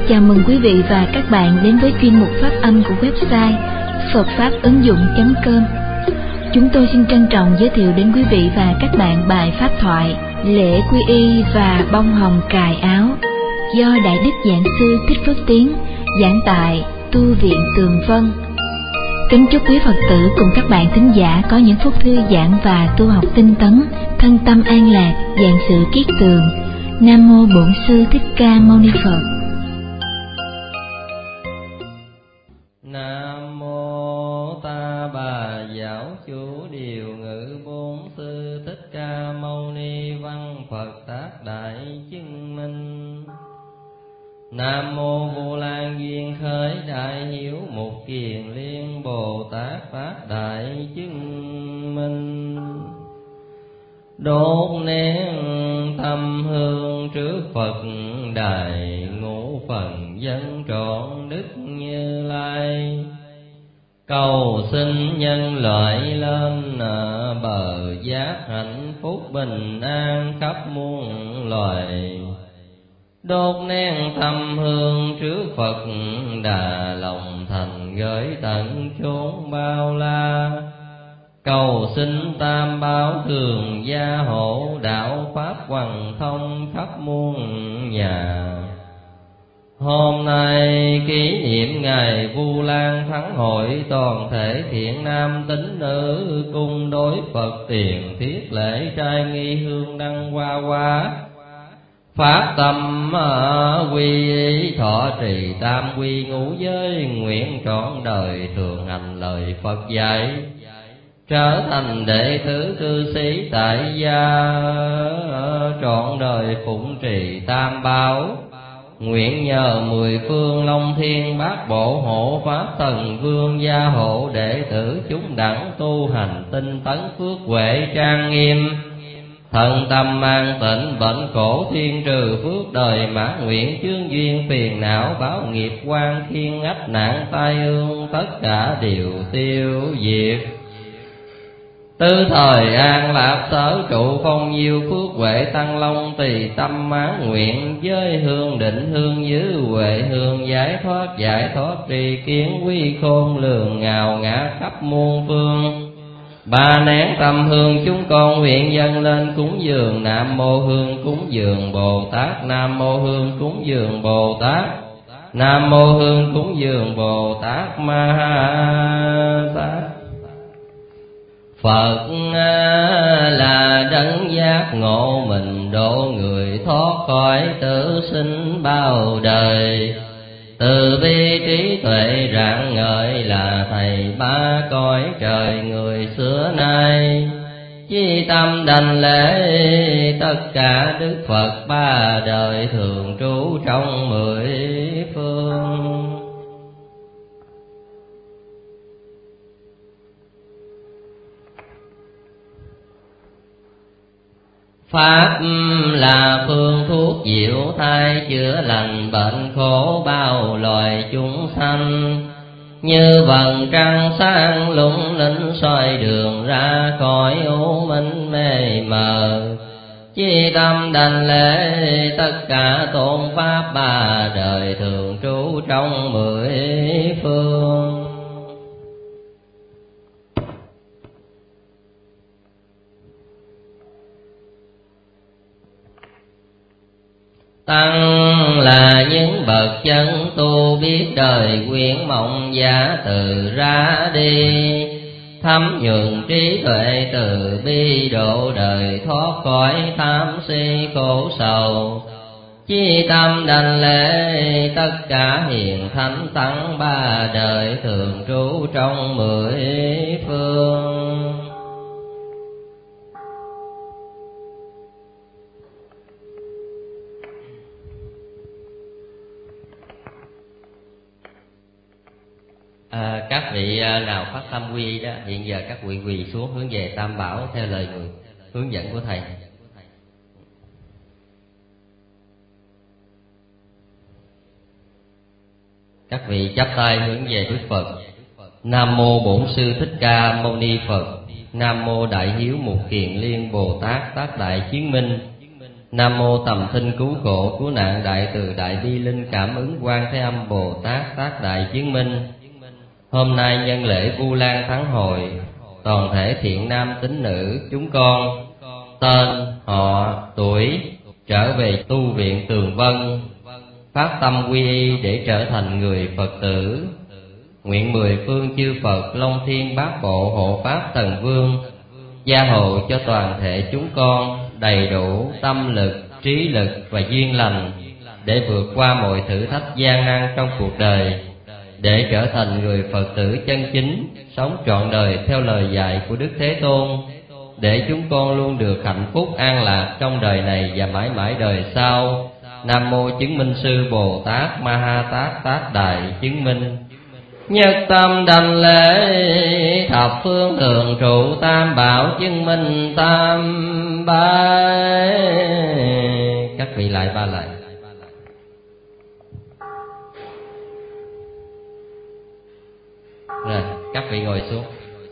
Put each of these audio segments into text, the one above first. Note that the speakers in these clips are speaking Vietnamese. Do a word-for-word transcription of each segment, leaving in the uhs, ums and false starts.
Chào mừng quý vị và các bạn đến với chuyên mục phát âm của website phật pháp ứng dụng chấm com. Chúng tôi xin trân trọng giới thiệu đến quý vị và các bạn bài pháp thoại Lễ Quy Y và Bông Hồng Cài Áo do Đại Đức Giảng Sư Thích Phước Tiến giảng tại Tu viện Tường Vân. Kính chúc quý Phật tử cùng các bạn thính giả có những phút thư giãn và tu học tinh tấn, thân tâm an lạc, vạn sự kiết tường. Nam mô Bổn Sư Thích Ca Mâu Ni Phật. Nam mô Ta Bà Giáo Chủ Điều Ngự Bổn Sư Thích Ca Mâu Ni Văn Phật Tác Đại Chứng Minh. Nam mô Vô Lan Duyên Khởi Đại Hiếu Mục Kiền Liên Bồ Tát Phát Đại Chứng Minh. Đốt nén tâm hương trước Phật đài, ngũ phần dân trọn Đức Như Lai. Cầu xin nhân loại lên bờ giác hạnh phúc bình an khắp muôn loài. Đốt nén tâm hương trước Phật đà, lòng thành gửi tận chốn bao la. Cầu xin tam bảo thường gia hộ, đạo pháp hoằng thông khắp muôn nhà. Hôm nay kỷ niệm ngày Vu Lan Thắng Hội, toàn thể thiện nam tín nữ cung đối Phật tiền thiết lễ trai nghi hương đăng hoa hoa. Phát tâm quy y thọ trì tam quy ngũ giới, nguyện trọn đời thường hành lời Phật dạy, trở thành đệ tử cư sĩ tại gia, trọn đời phụng trì tam bảo. Nguyện nhờ mười phương long thiên bát bộ hộ pháp thần vương gia hộ, đệ tử chúng đẳng tu hành tinh tấn phước huệ trang nghiêm. Thân tâm an tịnh bệnh khổ thiên trừ, phước đời mãn nguyện chướng duyên phiền não, báo nghiệp quan khiên ách nạn tai ương, tất cả đều tiêu diệt. Tư thời an lạc sở trụ, phong nhiêu phước huệ tăng long, tùy tâm mãn nguyện với hương định hương giữ huệ hương, giải thoát giải thoát trì kiến quy khôn lường, ngào ngã khắp muôn phương. Ba nén tâm hương chúng con nguyện dâng lên cúng dường. Nam mô hương cúng dường Bồ Tát, Nam mô hương cúng dường Bồ Tát, Nam mô hương cúng dường Bồ Tát Ma Tát. Phật là đấng giác ngộ mình, độ người thoát khỏi tử sinh bao đời. Từ bi trí tuệ rạng ngời, là thầy ba cõi trời người xưa nay. Chí tâm đảnh lễ tất cả Đức Phật ba đời, thường trú trong mười phương. Pháp là phương thuốc diệu thai, chữa lành bệnh khổ bao loài chúng sanh. Như vầng trăng sáng lung linh, soi đường ra khỏi u minh mê mờ. Chí tâm đảnh lễ tất cả tôn pháp ba đời, thường trú trong mười phương. Tăng là những bậc chân tu, biết đời quyển mộng giả từ ra đi. Thấm nhuần trí tuệ từ bi, độ đời thoát khỏi tham si khổ sầu. Chí tâm đảnh lễ tất cả hiền thánh tăng ba đời, thường trú trong mười phương. À, các vị nào phát tâm quy y đó, hiện giờ các vị quỳ xuống hướng về Tam Bảo theo lời người hướng dẫn của thầy. Các vị chắp tay hướng về Đức Phật. Nam mô Bổn Sư Thích Ca Mâu Ni Phật. Nam mô Đại Hiếu Mục Kiền Liên Bồ Tát Tác Đại Chứng Minh. Nam mô Tầm Sinh Cứu Khổ Cứu Nạn Đại Từ Đại Bi Linh Cảm Ứng Quan Thế Âm Bồ Tát Tác Đại Chứng Minh. Hôm nay nhân lễ Vu Lan Thắng Hội, toàn thể thiện nam tín nữ chúng con tên, họ, tuổi trở về tu viện Tường Vân, phát tâm quy y để trở thành người Phật tử. Nguyện mười phương chư Phật Long Thiên Bát Bộ hộ pháp Tần Vương gia hộ cho toàn thể chúng con đầy đủ tâm lực, trí lực và duyên lành để vượt qua mọi thử thách gian nan trong cuộc đời, để trở thành người Phật tử chân chính, sống trọn đời theo lời dạy của Đức Thế Tôn, để chúng con luôn được hạnh phúc an lạc trong đời này và mãi mãi đời sau. Nam mô Chứng Minh Sư Bồ Tát Ma Ha Tát Tác Đại Chứng Minh. Nhất tâm đảnh lễ thập phương thường trụ tam bảo chứng minh tam bái. Các vị lại ba lại. Rồi, các vị ngồi xuống.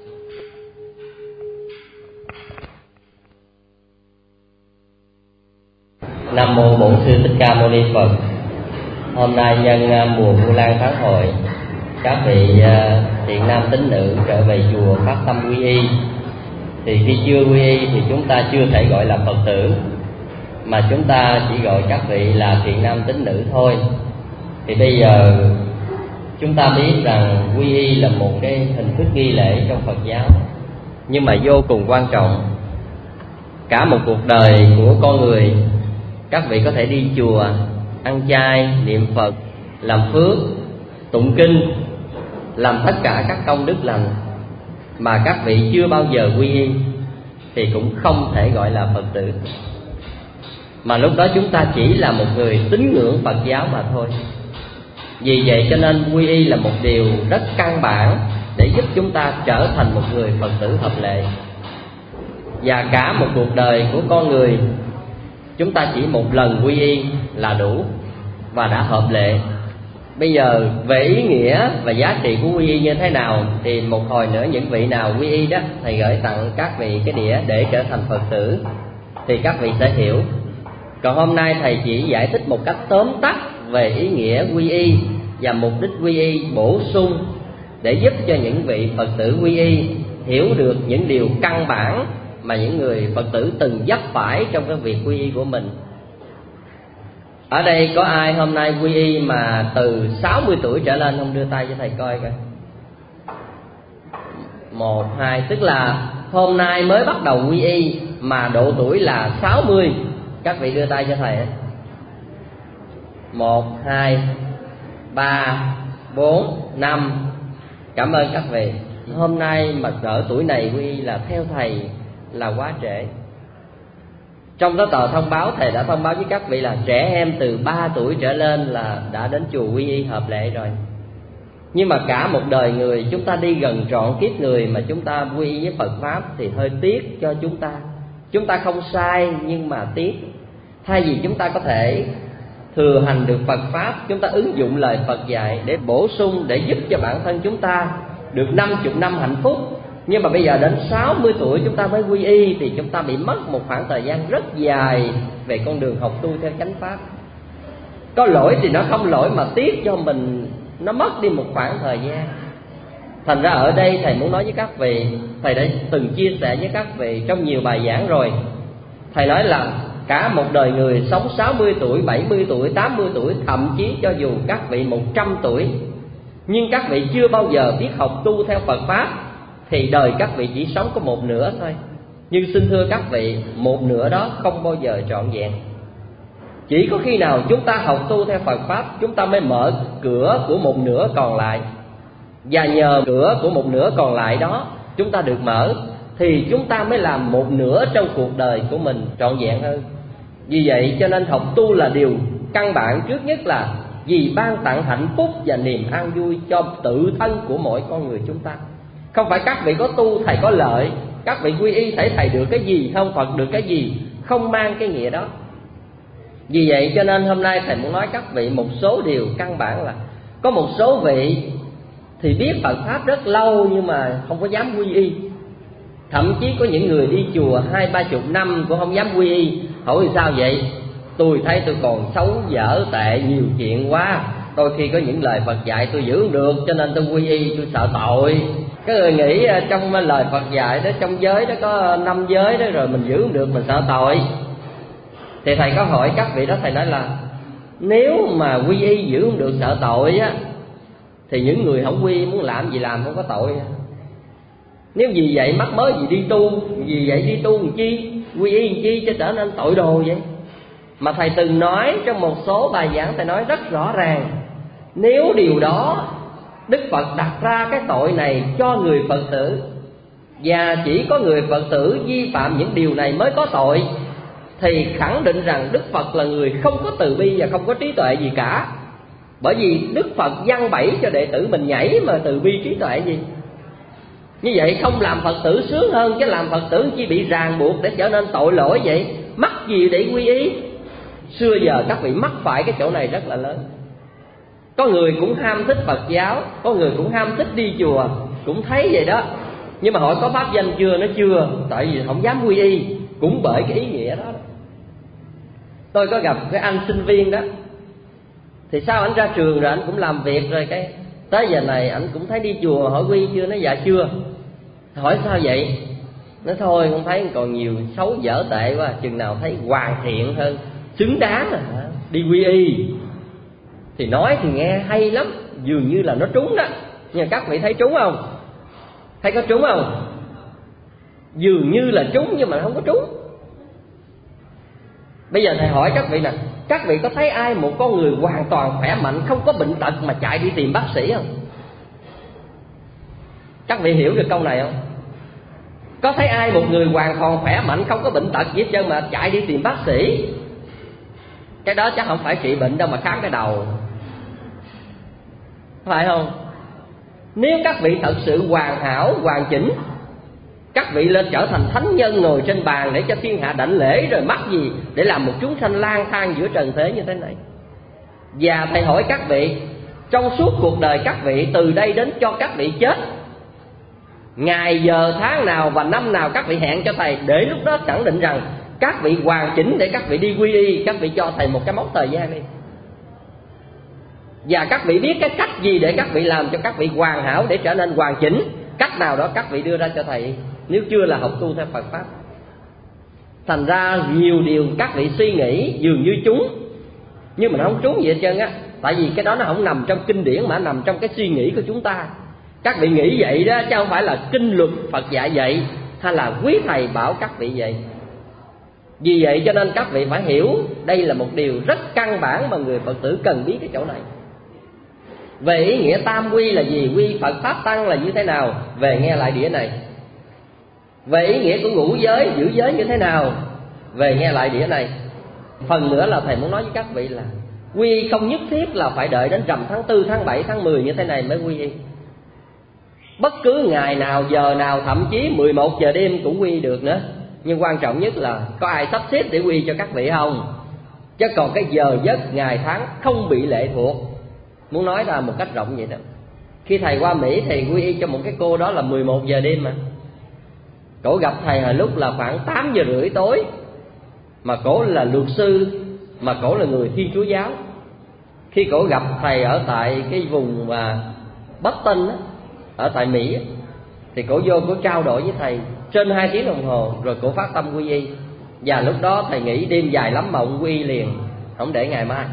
Nam mô Bổn Sư Thích Ca Mâu Ni Phật. Hôm nay nhân mùa Vu Lan Thắng Hội, các vị thiện nam tín nữ trở về chùa phát tâm quy y. Thì khi chưa quy y thì chúng ta chưa thể gọi là Phật tử, mà chúng ta chỉ gọi các vị là thiện nam tín nữ thôi. Thì bây giờ chúng ta biết rằng quy y là một cái hình thức nghi lễ trong Phật giáo, nhưng mà vô cùng quan trọng. Cả một cuộc đời của con người, các vị có thể đi chùa, ăn chay, niệm Phật, làm phước, tụng kinh, làm tất cả các công đức lành, mà các vị chưa bao giờ quy y thì cũng không thể gọi là Phật tử. Mà lúc đó chúng ta chỉ là một người tín ngưỡng Phật giáo mà thôi. Vì vậy cho nên quy y là một điều rất căn bản để giúp chúng ta trở thành một người Phật tử hợp lệ. Và cả một cuộc đời của con người, chúng ta chỉ một lần quy y là đủ và đã hợp lệ. Bây giờ về ý nghĩa và giá trị của quy y như thế nào thì một hồi nữa những vị nào quy y đó, thầy gửi tặng các vị cái đĩa để trở thành Phật tử thì các vị sẽ hiểu. Còn hôm nay thầy chỉ giải thích một cách tóm tắt về ý nghĩa quy y và mục đích quy y bổ sung, để giúp cho những vị Phật tử quy y hiểu được những điều căn bản mà những người Phật tử từng vấp phải trong cái việc quy y của mình. Ở đây có ai hôm nay quy y mà từ sáu mươi tuổi trở lên không? Đưa tay cho thầy coi coi. Một, hai, tức là hôm nay mới bắt đầu quy y mà độ tuổi là sáu mươi. Các vị đưa tay cho thầy. Một, hai, ba, bốn, năm. Cảm ơn các vị. Hôm nay mà ở tuổi này quy y là theo thầy là quá trễ. Trong đó tờ thông báo thầy đã thông báo với các vị là trẻ em từ ba tuổi trở lên là đã đến chùa quy y hợp lệ rồi. Nhưng mà cả một đời người chúng ta đi gần trọn kiếp người mà chúng ta quy y với Phật Pháp thì hơi tiếc cho chúng ta. Chúng ta không sai nhưng mà tiếc. Thay vì chúng ta có thể thừa hành được Phật Pháp, chúng ta ứng dụng lời Phật dạy để bổ sung, để giúp cho bản thân chúng ta được năm mươi năm hạnh phúc. Nhưng mà bây giờ đến sáu mươi tuổi chúng ta mới quy y thì chúng ta bị mất một khoảng thời gian rất dài về con đường học tu theo chánh Pháp. Có lỗi thì nó không lỗi mà tiếc cho mình, nó mất đi một khoảng thời gian. Thành ra ở đây thầy muốn nói với các vị, thầy đã từng chia sẻ với các vị trong nhiều bài giảng rồi. Thầy nói là cả một đời người sống sáu mươi tuổi, bảy mươi tuổi, tám mươi tuổi, thậm chí cho dù các vị một trăm tuổi, nhưng các vị chưa bao giờ biết học tu theo Phật Pháp thì đời các vị chỉ sống có một nửa thôi. Nhưng xin thưa các vị, một nửa đó không bao giờ trọn vẹn. Chỉ có khi nào chúng ta học tu theo Phật Pháp, chúng ta mới mở cửa của một nửa còn lại. Và nhờ cửa của một nửa còn lại đó chúng ta được mở, thì chúng ta mới làm một nửa trong cuộc đời của mình trọn vẹn hơn. Vì vậy cho nên học tu là điều căn bản trước nhất, là vì ban tặng hạnh phúc và niềm an vui cho tự thân của mỗi con người chúng ta. Không phải các vị có tu thầy có lợi, các vị quy y thầy thầy được cái gì, không Phật được cái gì, không mang cái nghĩa đó. Vì vậy cho nên hôm nay thầy muốn nói các vị một số điều căn bản là có một số vị thì biết Phật Pháp rất lâu nhưng mà không có dám quy y. Thậm chí có những người đi chùa hai ba chục năm cũng không dám quy y, Hỏi sao vậy? Tôi thấy tôi còn xấu dở tệ nhiều chuyện quá, đôi khi có những lời Phật dạy tôi giữ không được, cho nên tôi quy y, tôi sợ tội. Cái người nghĩ trong lời Phật dạy đó, trong giới đó có năm giới đó, rồi mình giữ không được, mình sợ tội. Thì thầy có hỏi các vị đó, thầy nói là nếu mà quy y giữ không được sợ tội á, thì những người không quy muốn làm gì làm, không có tội. Nếu vì vậy mắc mới gì đi tu, vì vậy đi tu làm chi, quy y làm chi cho trở nên tội đồ vậy. Mà thầy từng nói trong một số bài giảng, thầy nói rất rõ ràng, nếu điều đó Đức Phật đặt ra cái tội này cho người Phật tử, và chỉ có người Phật tử vi phạm những điều này mới có tội, thì khẳng định rằng Đức Phật là người không có từ bi và không có trí tuệ gì cả. Bởi vì Đức Phật giăng bẫy cho đệ tử mình nhảy mà từ bi trí tuệ gì. Như vậy không làm Phật tử sướng hơn, chứ làm Phật tử chỉ bị ràng buộc để trở nên tội lỗi vậy. Mắc gì để quy y? Xưa giờ các vị mắc phải cái chỗ này rất là lớn. Có người cũng ham thích Phật giáo, có người cũng ham thích đi chùa, cũng thấy vậy đó. Nhưng mà hỏi có pháp danh chưa? Nó chưa, tại vì không dám quy y. Cũng bởi cái ý nghĩa đó. Tôi có gặp cái anh sinh viên đó, thì sao anh ra trường rồi anh cũng làm việc rồi, cái tới giờ này anh cũng thấy đi chùa, hỏi quy chưa? Nó dạ chưa. Hỏi sao vậy? Nó thôi không thấy còn nhiều xấu dở tệ quá, chừng nào thấy hoàn thiện hơn, xứng đáng à, đi quy y. Thì nói thì nghe hay lắm, dường như là nó trúng đó. Nhưng mà các vị thấy trúng không? Thấy có trúng không? Dường như là trúng nhưng mà không có trúng. Bây giờ thầy hỏi các vị nè, các vị có thấy ai một con người hoàn toàn khỏe mạnh, không có bệnh tật mà chạy đi tìm bác sĩ không? Các vị hiểu được câu này không? Có thấy ai một người hoàn toàn khỏe mạnh, không có bệnh tật gì hết trơn mà chạy đi tìm bác sĩ? Cái đó chắc không phải trị bệnh đâu mà khám cái đầu, phải không? Nếu các vị thật sự hoàn hảo, hoàn chỉnh, các vị lên trở thành thánh nhân ngồi trên bàn để cho thiên hạ đảnh lễ, rồi mắc gì để làm một chúng sanh lang thang giữa trần thế như thế này. Và thầy hỏi các vị, trong suốt cuộc đời các vị từ đây đến cho các vị chết, ngày giờ tháng nào và năm nào các vị hẹn cho thầy, để lúc đó khẳng định rằng các vị hoàn chỉnh để các vị đi quy y. Các vị cho thầy một cái mốc thời gian đi. Và các vị biết cái cách gì để các vị làm cho các vị hoàn hảo để trở nên hoàn chỉnh. Cách nào đó các vị đưa ra cho thầy, nếu chưa là học tu theo Phật Pháp. Thành ra nhiều điều các vị suy nghĩ dường như trúng, nhưng mà nó không trúng gì hết trơn á. Tại vì cái đó nó không nằm trong kinh điển mà nằm trong cái suy nghĩ của chúng ta. Các vị nghĩ vậy đó, chứ không phải là kinh luật Phật dạy vậy, hay là quý thầy bảo các vị vậy. Vì vậy cho nên các vị phải hiểu đây là một điều rất căn bản mà người Phật tử cần biết cái chỗ này. Về ý nghĩa tam quy là gì, quy Phật Pháp Tăng là như thế nào, về nghe lại đĩa này. Về ý nghĩa của ngũ giới, giữ giới như thế nào, về nghe lại đĩa này. Phần nữa là thầy muốn nói với các vị là quy không nhất thiết là phải đợi đến rằm tháng tư, tháng bảy, tháng mười như thế này mới quy y. Bất cứ ngày nào, giờ nào, thậm chí mười một giờ đêm cũng quy được nữa. Nhưng quan trọng nhất là có ai sắp xếp để quy cho các vị không? Chứ còn cái giờ giấc, ngày tháng không bị lệ thuộc. Muốn nói ra một cách rộng vậy đó. Khi thầy qua Mỹ, thầy quy y cho một cái cô đó là mười một giờ đêm mà. Cổ gặp thầy hồi lúc là khoảng tám giờ rưỡi tối. Mà cổ là luật sư, mà cổ là người Thiên Chúa giáo. Khi cổ gặp thầy ở tại cái vùng mà Boston á, ở tại Mỹ á, thì cổ vô cổ trao đổi với thầy trên hai tiếng đồng hồ, rồi cổ phát tâm quy y. Và lúc đó thầy nghĩ đêm dài lắm mà ông quy y liền, không để ngày mai.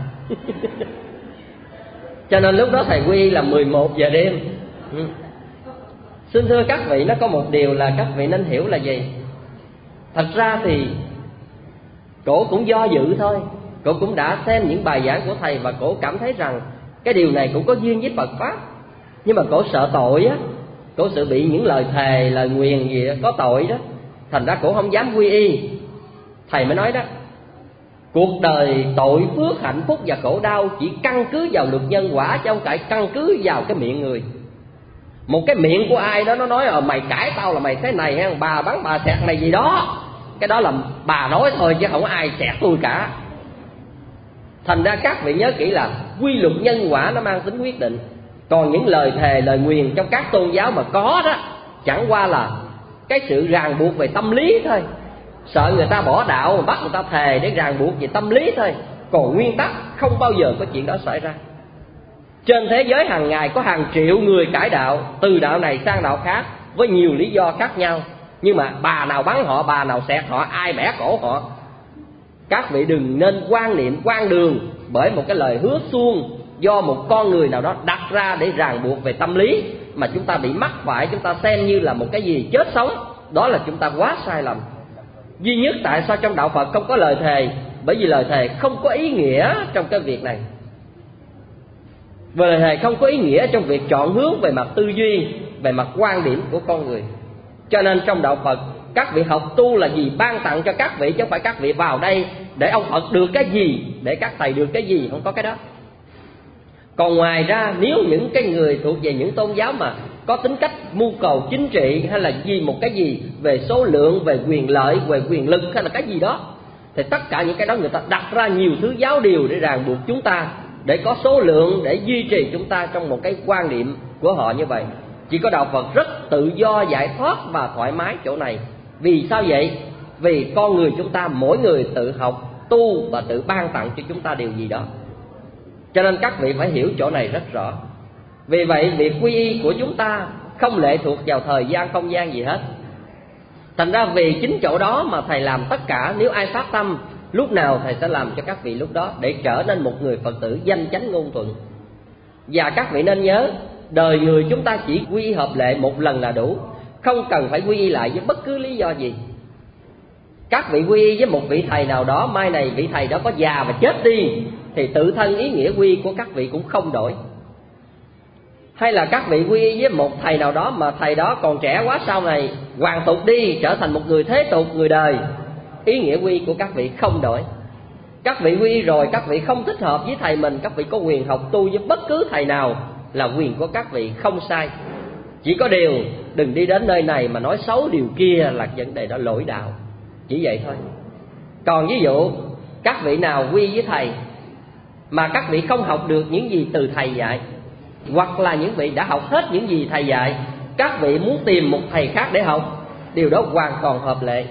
Cho nên lúc đó thầy quy y là mười một giờ đêm. ừ. Xin thưa các vị, nó có một điều là các vị nên hiểu là gì. Thật ra thì cổ cũng do dự thôi. Cổ cũng đã xem những bài giảng của thầy và cổ cảm thấy rằng cái điều này cũng có duyên với Phật Pháp. Nhưng mà cổ sợ tội á, cổ sợ bị những lời thề, lời nguyền gì đó, có tội đó. Thành ra cổ không dám quy y. Thầy mới nói đó, cuộc đời tội phước, hạnh phúc và khổ đau chỉ căn cứ vào luật nhân quả, chứ không phải căn cứ vào cái miệng người. Một cái miệng của ai đó nó nói ờ mày cãi tao là mày thế này, hay bà bắn bà xẹt này gì đó, cái đó là bà nói thôi chứ không có ai xẹt tôi cả. Thành ra các vị nhớ kỹ là quy luật nhân quả nó mang tính quyết định. Còn những lời thề, lời nguyền trong các tôn giáo mà có đó, chẳng qua là cái sự ràng buộc về tâm lý thôi. sợ người ta bỏ đạo, bắt người ta thề để ràng buộc về tâm lý thôi. Còn nguyên tắc không bao giờ có chuyện đó xảy ra. Trên thế giới hàng ngày có hàng triệu người cải đạo, từ đạo này sang đạo khác với nhiều lý do khác nhau. Nhưng mà bà nào bắn họ, bà nào xẹt họ, ai bẻ cổ họ. Các vị đừng nên quan niệm quan đường bởi một cái lời hứa suông do một con người nào đó đặt ra để ràng buộc về tâm lý, mà chúng ta bị mắc phải, chúng ta xem như là một cái gì chết sống. Đó là chúng ta quá sai lầm. Duy nhất tại sao trong đạo Phật không có lời thề, bởi vì lời thề không có ý nghĩa trong cái việc này. Và lời thề không có ý nghĩa trong việc chọn hướng về mặt tư duy, về mặt quan điểm của con người. Cho nên trong đạo Phật, các vị học tu là gì? Ban tặng cho các vị, chứ không phải các vị vào đây để ông Phật được cái gì, để các thầy được cái gì, không có cái đó. Còn ngoài ra, nếu những cái người thuộc về những tôn giáo mà có tính cách mưu cầu chính trị, hay là gì một cái gì về số lượng, về quyền lợi, về quyền lực, hay là cái gì đó, thì tất cả những cái đó người ta đặt ra nhiều thứ giáo điều để ràng buộc chúng ta, để có số lượng, để duy trì chúng ta trong một cái quan niệm của họ như vậy. Chỉ có đạo Phật rất tự do, giải thoát và thoải mái chỗ này. Vì sao vậy? Vì con người chúng ta mỗi người tự học, tu và tự ban tặng cho chúng ta điều gì đó. Cho nên các vị phải hiểu chỗ này rất rõ. Vì vậy việc quy y của chúng ta không lệ thuộc vào thời gian, không gian gì hết. Thành ra vì chính chỗ đó mà Thầy làm tất cả. Nếu ai phát tâm, lúc nào Thầy sẽ làm cho các vị lúc đó, để trở nên một người Phật tử danh chánh ngôn thuận. Và các vị nên nhớ, đời người chúng ta chỉ quy y hợp lệ một lần là đủ, không cần phải quy y lại với bất cứ lý do gì. Các vị quy y với một vị thầy nào đó, mai này vị thầy đó có già và chết đi, thì tự thân ý nghĩa quy y của các vị cũng không đổi. Hay là các vị quy y với một thầy nào đó mà thầy đó còn trẻ quá, sau này hoàn tục đi, trở thành một người thế tục, người đời, ý nghĩa quy y của các vị không đổi. Các vị quy y rồi, các vị không thích hợp với thầy mình, các vị có quyền học tu với bất cứ thầy nào, là quyền của các vị, không sai. Chỉ có điều đừng đi đến nơi này mà nói xấu điều kia, là vấn đề đó lỗi đạo. Chỉ vậy thôi. Còn ví dụ các vị nào quy với thầy mà các vị không học được những gì từ thầy dạy, hoặc là những vị đã học hết những gì thầy dạy, các vị muốn tìm một thầy khác để học, điều đó hoàn toàn hợp lệ.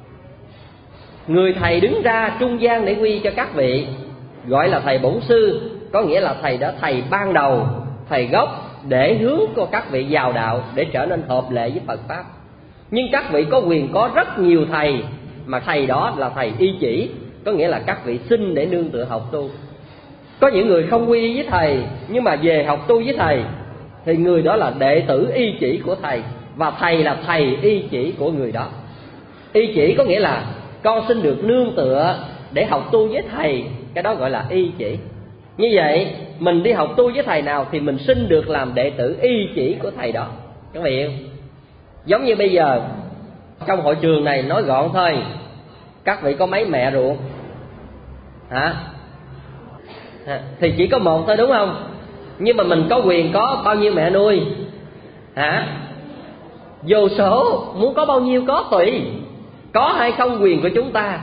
Người thầy đứng ra trung gian để quy cho các vị gọi là thầy bổn sư, có nghĩa là thầy đó thầy ban đầu, thầy gốc, để hướng cho các vị vào đạo, để trở nên hợp lệ với Phật Pháp. Nhưng các vị có quyền có rất nhiều thầy, mà thầy đó là thầy y chỉ, có nghĩa là các vị xin để nương tựa học tu. Có những người không quy y với thầy, nhưng mà về học tu với thầy, thì người đó là đệ tử y chỉ của thầy, và thầy là thầy y chỉ của người đó. Y chỉ có nghĩa là con xin được nương tựa để học tu với thầy, cái đó gọi là y chỉ. Như vậy mình đi học tu với thầy nào thì mình xin được làm đệ tử y chỉ của thầy đó. Các vị hiểu? Giống như bây giờ trong hội trường này nói gọn thôi, các vị có mấy mẹ ruột? Hả? Thì chỉ có một thôi đúng không? Nhưng mà mình có quyền có bao nhiêu mẹ nuôi? Hả? Vô số, muốn có bao nhiêu có tùy. Có hay không quyền của chúng ta.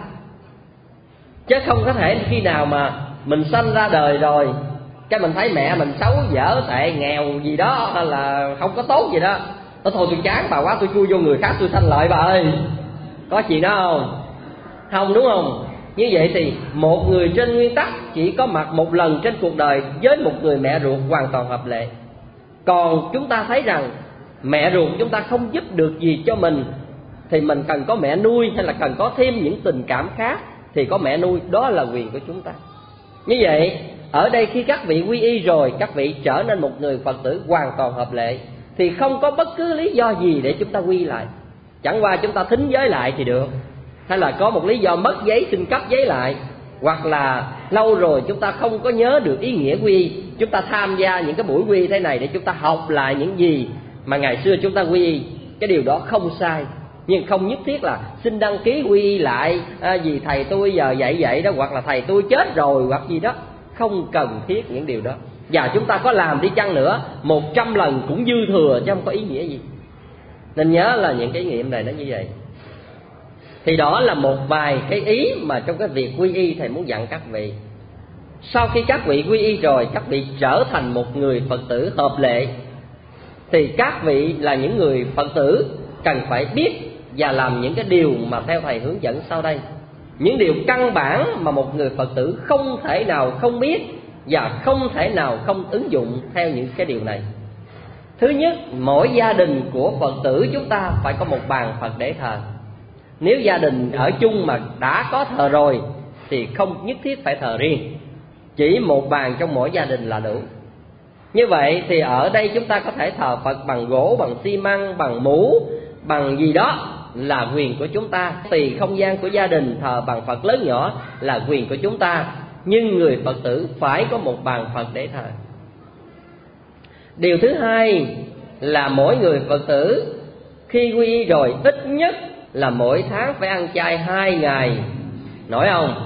Chứ không có thể khi nào mà mình sanh ra đời rồi, cái mình thấy mẹ mình xấu, dở, tệ, nghèo gì đó, hay là không có tốt gì đó, tôi thôi tôi chán bà quá, tôi chui vô người khác tôi sanh lợi bà ơi. Có chuyện đó không? Không, đúng không? Như vậy thì một người trên nguyên tắc chỉ có mặt một lần trên cuộc đời với một người mẹ ruột hoàn toàn hợp lệ. Còn chúng ta thấy rằng mẹ ruột chúng ta không giúp được gì cho mình, thì mình cần có mẹ nuôi, hay là cần có thêm những tình cảm khác, thì có mẹ nuôi, đó là quyền của chúng ta. Như vậy ở đây khi các vị quy y rồi, các vị trở nên một người Phật tử hoàn toàn hợp lệ, thì không có bất cứ lý do gì để chúng ta quy lại. Chẳng qua chúng ta thính giới lại thì được, hay là có một lý do mất giấy xin cấp giấy lại, hoặc là lâu rồi chúng ta không có nhớ được ý nghĩa quy, chúng ta tham gia những cái buổi quy thế này để chúng ta học lại những gì mà ngày xưa chúng ta quy. Cái điều đó không sai, nhưng không nhất thiết là xin đăng ký quy lại à, vì thầy tôi giờ dạy vậy đó, hoặc là thầy tôi chết rồi hoặc gì đó. Không cần thiết những điều đó. Và chúng ta có làm đi chăng nữa một trăm lần cũng dư thừa, chứ không có ý nghĩa gì. Nên nhớ là những cái nghiệm này nó như vậy. Thì đó là một vài cái ý mà trong cái việc quy y thầy muốn dặn các vị. Sau khi các vị quy y rồi, các vị trở thành một người Phật tử hợp lệ, thì các vị là những người Phật tử cần phải biết và làm những cái điều mà theo thầy hướng dẫn sau đây. Những điều căn bản mà một người Phật tử không thể nào không biết và không thể nào không ứng dụng theo những cái điều này. Thứ nhất, mỗi gia đình của Phật tử chúng ta phải có một bàn Phật để thờ. Nếu gia đình ở chung mà đã có thờ rồi thì không nhất thiết phải thờ riêng, chỉ một bàn trong mỗi gia đình là đủ. Như vậy thì ở đây chúng ta có thể thờ Phật bằng gỗ, bằng xi măng, bằng mũ, bằng gì đó là quyền của chúng ta. Tùy không gian của gia đình thờ bằng Phật lớn nhỏ là quyền của chúng ta. Nhưng người Phật tử phải có một bàn Phật để thờ. Điều thứ hai là mỗi người Phật tử khi quy y rồi ít nhất là mỗi tháng phải ăn chay hai ngày. Nổi không?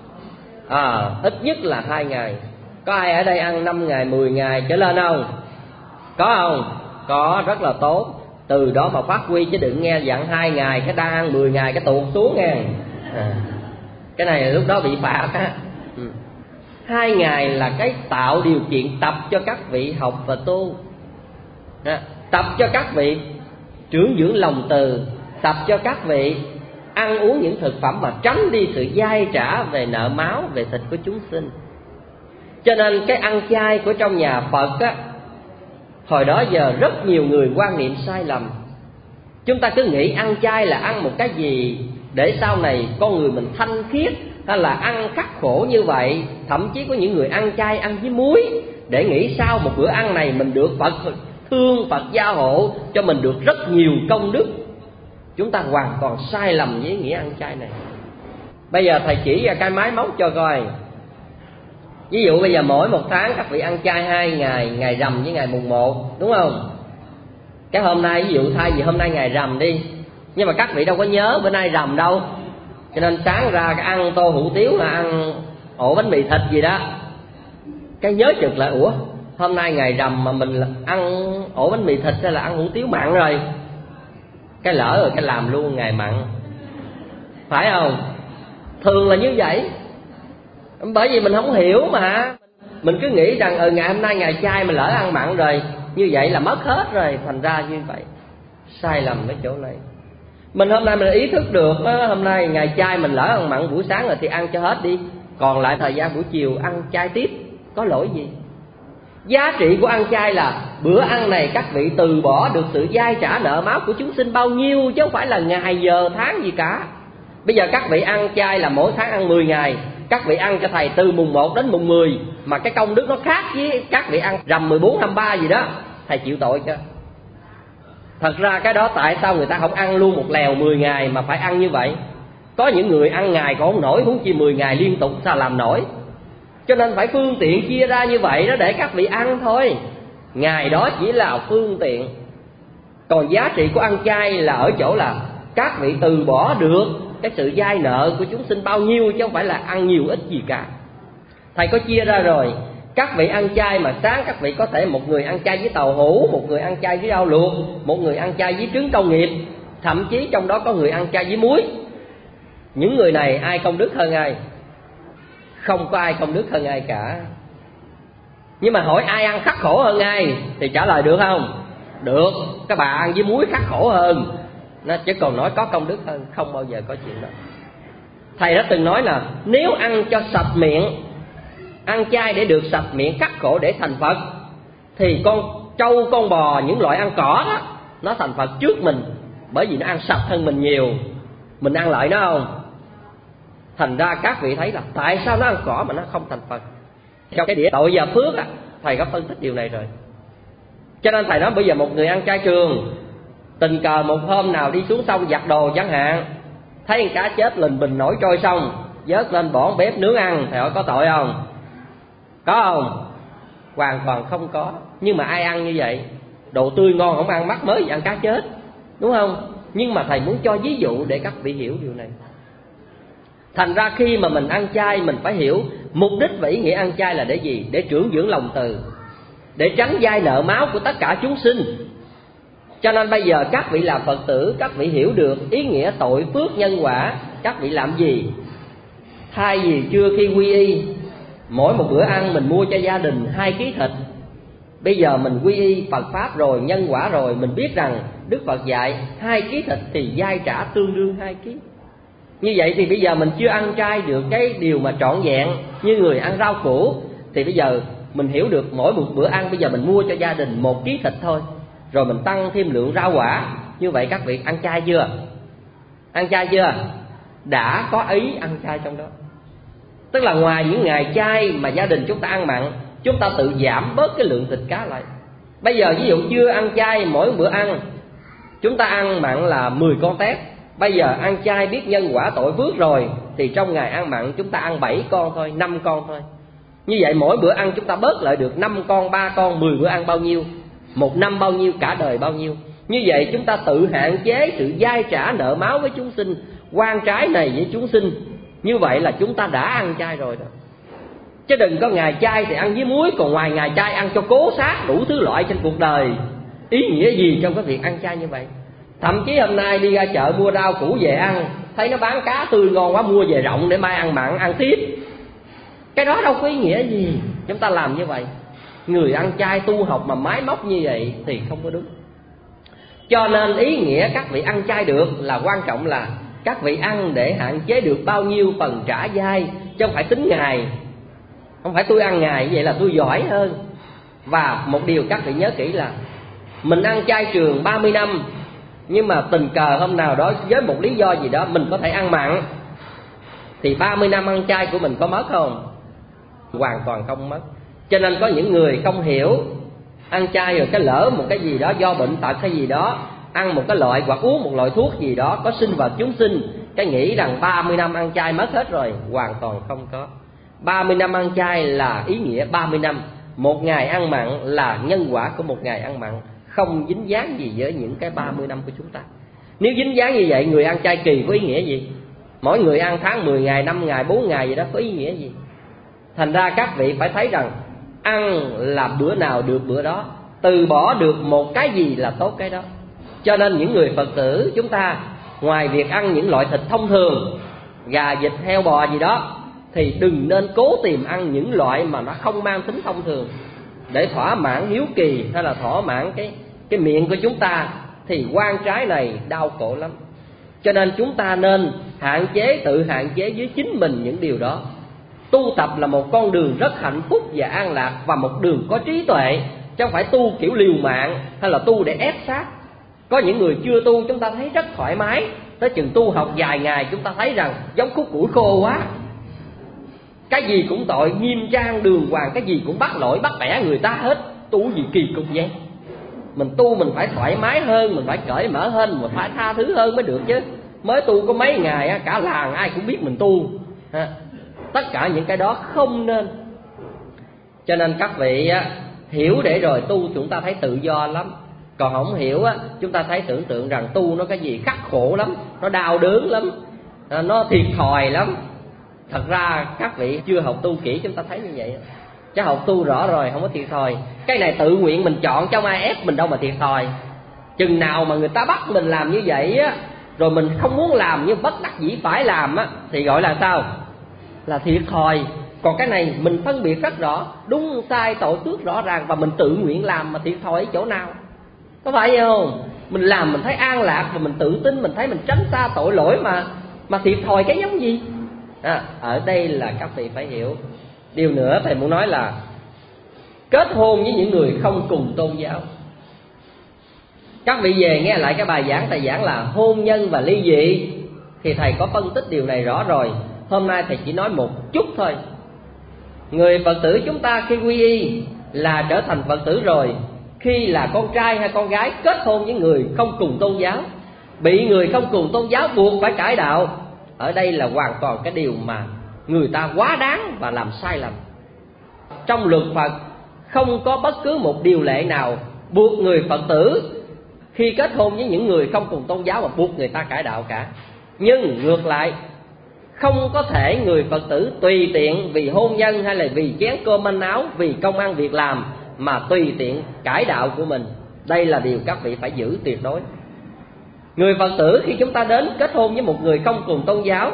À, ít nhất là hai ngày. Có ai ở đây ăn năm ngày, mười ngày trở lên không? Có không? Có, rất là tốt. Từ đó mà phát huy, chứ đừng nghe dặn hai ngày cái đang ăn mười ngày cái tuột xuống nghe. À, cái này lúc đó bị phạt á. Ừ. Hai ngày là cái tạo điều kiện tập cho các vị học và tu. À, tập cho các vị trưởng dưỡng lòng từ, tập cho các vị ăn uống những thực phẩm mà tránh đi sự dai trả về nợ máu, về thịt của chúng sinh. Cho nên cái ăn chay của trong nhà Phật á, hồi đó giờ rất nhiều người quan niệm sai lầm. Chúng ta cứ nghĩ ăn chay là ăn một cái gì để sau này con người mình thanh khiết, hay là ăn khắc khổ như vậy. Thậm chí có những người ăn chay ăn với muối để nghĩ sau một bữa ăn này mình được Phật thương, Phật gia hộ cho mình được rất nhiều công đức. Chúng ta hoàn toàn sai lầm với ý nghĩa ăn chay này. Bây giờ thầy chỉ ra cái máy móc cho coi. Ví dụ bây giờ mỗi một tháng các vị ăn chay hai ngày, ngày rằm với ngày mùng một, đúng không? Cái hôm nay ví dụ thay vì hôm nay ngày rằm đi, nhưng mà các vị đâu có nhớ bữa nay rằm đâu. Cho nên sáng ra cái ăn tô hủ tiếu là ăn ổ bánh mì thịt gì đó. Cái nhớ chực lại, ủa hôm nay ngày rằm mà mình ăn ổ bánh mì thịt hay là ăn hủ tiếu mặn rồi. Cái lỡ rồi cái làm luôn ngày mặn. Phải không? Thường là như vậy. Bởi vì mình không hiểu mà. Mình cứ nghĩ rằng ừ, ngày hôm nay ngày chay mà lỡ ăn mặn rồi, như vậy là mất hết rồi. Thành ra như vậy. Sai lầm cái chỗ này. Mình hôm nay mình ý thức được đó, hôm nay ngày chay mình lỡ ăn mặn buổi sáng rồi thì ăn cho hết đi. Còn lại thời gian buổi chiều ăn chay tiếp. Có lỗi gì? Giá trị của ăn chay là bữa ăn này các vị từ bỏ được sự dai trả nợ máu của chúng sinh bao nhiêu, chứ không phải là ngày giờ tháng gì cả. Bây giờ các vị ăn chay là mỗi tháng ăn mười ngày, các vị ăn cho thầy từ mùng một đến mùng mười, mà cái công đức nó khác với các vị ăn rằm mười bốn, hai mươi ba gì đó. Thầy chịu tội chứ. Thật ra cái đó tại sao người ta không ăn luôn một lèo mười ngày mà phải ăn như vậy? Có những người ăn ngày còn không nổi, huống chi mười ngày liên tục sao làm nổi. Cho nên phải phương tiện chia ra như vậy đó để các vị ăn thôi. Ngày đó chỉ là phương tiện. Còn giá trị của ăn chay là ở chỗ là các vị từ bỏ được cái sự dai nợ của chúng sinh bao nhiêu, chứ không phải là ăn nhiều ít gì cả. Thầy có chia ra rồi. Các vị ăn chay mà sáng các vị có thể một người ăn chay với tàu hũ, một người ăn chay với rau luộc, một người ăn chay với trứng công nghiệp, thậm chí trong đó có người ăn chay với muối. Những người này ai công đức hơn ai? Không có ai công đức hơn ai cả. Nhưng mà hỏi ai ăn khắc khổ hơn ai thì trả lời được không? Được. Các bà ăn với muối khắc khổ hơn. Nó chứ còn nói có công đức hơn, không bao giờ có chuyện đó. Thầy đã từng nói là nếu ăn cho sạch miệng, ăn chay để được sạch miệng, khắc khổ để thành Phật, thì con trâu, con bò, những loại ăn cỏ đó, nó thành Phật trước mình. Bởi vì nó ăn sạch hơn mình nhiều. Mình ăn lại nó không? Thành ra các vị thấy là tại sao nó ăn cỏ mà nó không thành Phật. Trong cái địa tội và phước á, thầy có phân tích điều này rồi. Cho nên thầy nói bây giờ một người ăn chay trường, tình cờ một hôm nào đi xuống sông giặt đồ chẳng hạn, thấy con cá chết lình bình nổi trôi sông, vớt lên bỏ bếp nướng ăn, thầy hỏi có tội không? Có không? Hoàn toàn không có. Nhưng mà ai ăn như vậy? Đồ tươi ngon không ăn, mắc mới gì ăn cá chết, đúng không? Nhưng mà thầy muốn cho ví dụ để các vị hiểu điều này. Thành ra khi mà mình ăn chay, mình phải hiểu mục đích và ý nghĩa ăn chay là để gì? Để trưởng dưỡng lòng từ, để tránh dai nợ máu của tất cả chúng sinh. Cho nên bây giờ các vị là Phật tử, các vị hiểu được ý nghĩa tội phước nhân quả. Các vị làm gì? Thay vì chưa khi quy y, mỗi một bữa ăn mình mua cho gia đình hai ký thịt, Bây giờ mình quy y Phật Pháp rồi, nhân quả rồi, mình biết rằng Đức Phật dạy hai ký thịt thì dai trả tương đương hai ký. Như vậy thì bây giờ mình chưa ăn chay được cái điều mà trọn vẹn như người ăn rau củ. Thì bây giờ mình hiểu được mỗi một bữa ăn bây giờ mình mua cho gia đình một ký thịt thôi, rồi mình tăng thêm lượng rau quả. Như vậy các vị ăn chay chưa? Ăn chay chưa? Đã có ý ăn chay trong đó. Tức là ngoài những ngày chay mà gia đình chúng ta ăn mặn, chúng ta tự giảm bớt cái lượng thịt cá lại. Bây giờ ví dụ chưa ăn chay, mỗi bữa ăn chúng ta ăn mặn là mười con tép. Bây giờ ăn chay biết nhân quả tội phước rồi, thì trong ngày ăn mặn chúng ta ăn bảy con thôi, năm con thôi. Như vậy mỗi bữa ăn chúng ta bớt lại được năm con, ba con, mười bữa ăn bao nhiêu? Một năm bao nhiêu, cả đời bao nhiêu? Như vậy chúng ta tự hạn chế sự dai trả nợ máu với chúng sinh, oan trái này với chúng sinh. Như vậy là chúng ta đã ăn chay rồi đó. Chứ đừng có ngày chay thì ăn với muối, còn ngoài ngày chay ăn cho cố sát đủ thứ loại trên cuộc đời. Ý nghĩa gì trong cái việc ăn chay như vậy? Thậm chí hôm nay đi ra chợ mua rau củ về ăn, thấy nó bán cá tươi ngon quá, mua về rộng để mai ăn mặn, ăn tiếp. Cái đó đâu có ý nghĩa gì chúng ta làm như vậy. Người ăn chay tu học mà máy móc như vậy thì không có đúng. Cho nên ý nghĩa các vị ăn chay được là quan trọng là các vị ăn để hạn chế được bao nhiêu phần trả dai, chứ không phải tính ngày. Không phải tôi ăn ngày vậy là tôi giỏi hơn. Và một điều các vị nhớ kỹ là mình ăn chay trường ba mươi năm, nhưng mà tình cờ hôm nào đó với một lý do gì đó mình có thể ăn mặn, thì ba mươi năm ăn chay của mình có mất không? Hoàn toàn không mất. Cho nên có những người không hiểu, ăn chay rồi cái lỡ một cái gì đó do bệnh tật hay gì đó, ăn một cái loại hoặc uống một loại thuốc gì đó có sinh vật chúng sinh, cái nghĩ rằng ba mươi năm ăn chay mất hết rồi. Hoàn toàn không có. Ba mươi năm ăn chay là ý nghĩa ba mươi năm. Một ngày ăn mặn là nhân quả của một ngày ăn mặn, không dính dáng gì với những cái ba mươi năm của chúng ta. Nếu dính dáng như vậy, người ăn chay kỳ có ý nghĩa gì? Mỗi người ăn tháng mười ngày, năm ngày, bốn ngày gì đó có ý nghĩa gì? Thành ra các vị phải thấy rằng ăn là bữa nào được bữa đó, từ bỏ được một cái gì là tốt cái đó. Cho nên những người Phật tử chúng ta, ngoài việc ăn những loại thịt thông thường, gà, vịt, heo, bò gì đó, thì đừng nên cố tìm ăn những loại mà nó không mang tính thông thường để thỏa mãn hiếu kỳ hay là thỏa mãn cái, cái miệng của chúng ta, thì quan trái này đau khổ lắm. Cho nên chúng ta nên hạn chế, tự hạn chế với chính mình những điều đó. Tu tập là một con đường rất hạnh phúc và an lạc, và một đường có trí tuệ, chứ không phải tu kiểu liều mạng hay là tu để ép sát. Có những người chưa tu chúng ta thấy rất thoải mái, tới chừng tu học vài ngày chúng ta thấy rằng giống khúc củi khô quá, cái gì cũng tội, nghiêm trang đường hoàng, cái gì cũng bắt lỗi bắt bẻ người ta hết. Tu gì kỳ cục vậy? Mình tu mình phải thoải mái hơn, mình phải cởi mở hơn, mình phải tha thứ hơn mới được chứ. Mới tu có mấy ngày cả làng ai cũng biết mình tu. Tất cả những cái đó không nên. Cho nên các vị hiểu để rồi tu chúng ta thấy tự do lắm. Còn không hiểu chúng ta thấy tưởng tượng rằng tu nó cái gì khắc khổ lắm, nó đau đớn lắm, nó thiệt thòi lắm. Thật ra các vị chưa học tu kỹ chúng ta thấy như vậy. Chứ học tu rõ rồi không có thiệt thòi. Cái này tự nguyện mình chọn, trong ai ép mình đâu mà thiệt thòi. Chừng nào mà người ta bắt mình làm như vậy á, rồi mình không muốn làm nhưng bất đắc dĩ phải làm á, thì gọi là sao? Là thiệt thòi. Còn cái này mình phân biệt rất rõ, đúng sai tội phước rõ ràng, và mình tự nguyện làm mà thiệt thòi ở chỗ nào? Có phải vậy không? Mình làm mình thấy an lạc và mình tự tin, mình thấy mình tránh xa tội lỗi mà mà thiệt thòi cái giống gì? À, ở đây là các vị phải hiểu. Điều nữa thầy muốn nói là kết hôn với những người không cùng tôn giáo. Các vị về nghe lại cái bài giảng thầy giảng là hôn nhân và ly dị, thì thầy có phân tích điều này rõ rồi. Hôm nay thầy chỉ nói một chút thôi. Người Phật tử chúng ta khi quy y là trở thành Phật tử rồi. Khi là con trai hay con gái kết hôn với người không cùng tôn giáo, bị người không cùng tôn giáo buộc phải cải đạo, ở đây là hoàn toàn cái điều mà người ta quá đáng và làm sai lầm. Trong luật Phật không có bất cứ một điều lệ nào buộc người Phật tử khi kết hôn với những người không cùng tôn giáo mà buộc người ta cải đạo cả. Nhưng ngược lại, không có thể người Phật tử tùy tiện vì hôn nhân hay là vì chén cơm manh áo, vì công ăn việc làm mà tùy tiện cải đạo của mình. Đây là điều các vị phải giữ tuyệt đối. Người Phật tử khi chúng ta đến kết hôn với một người không cùng tôn giáo,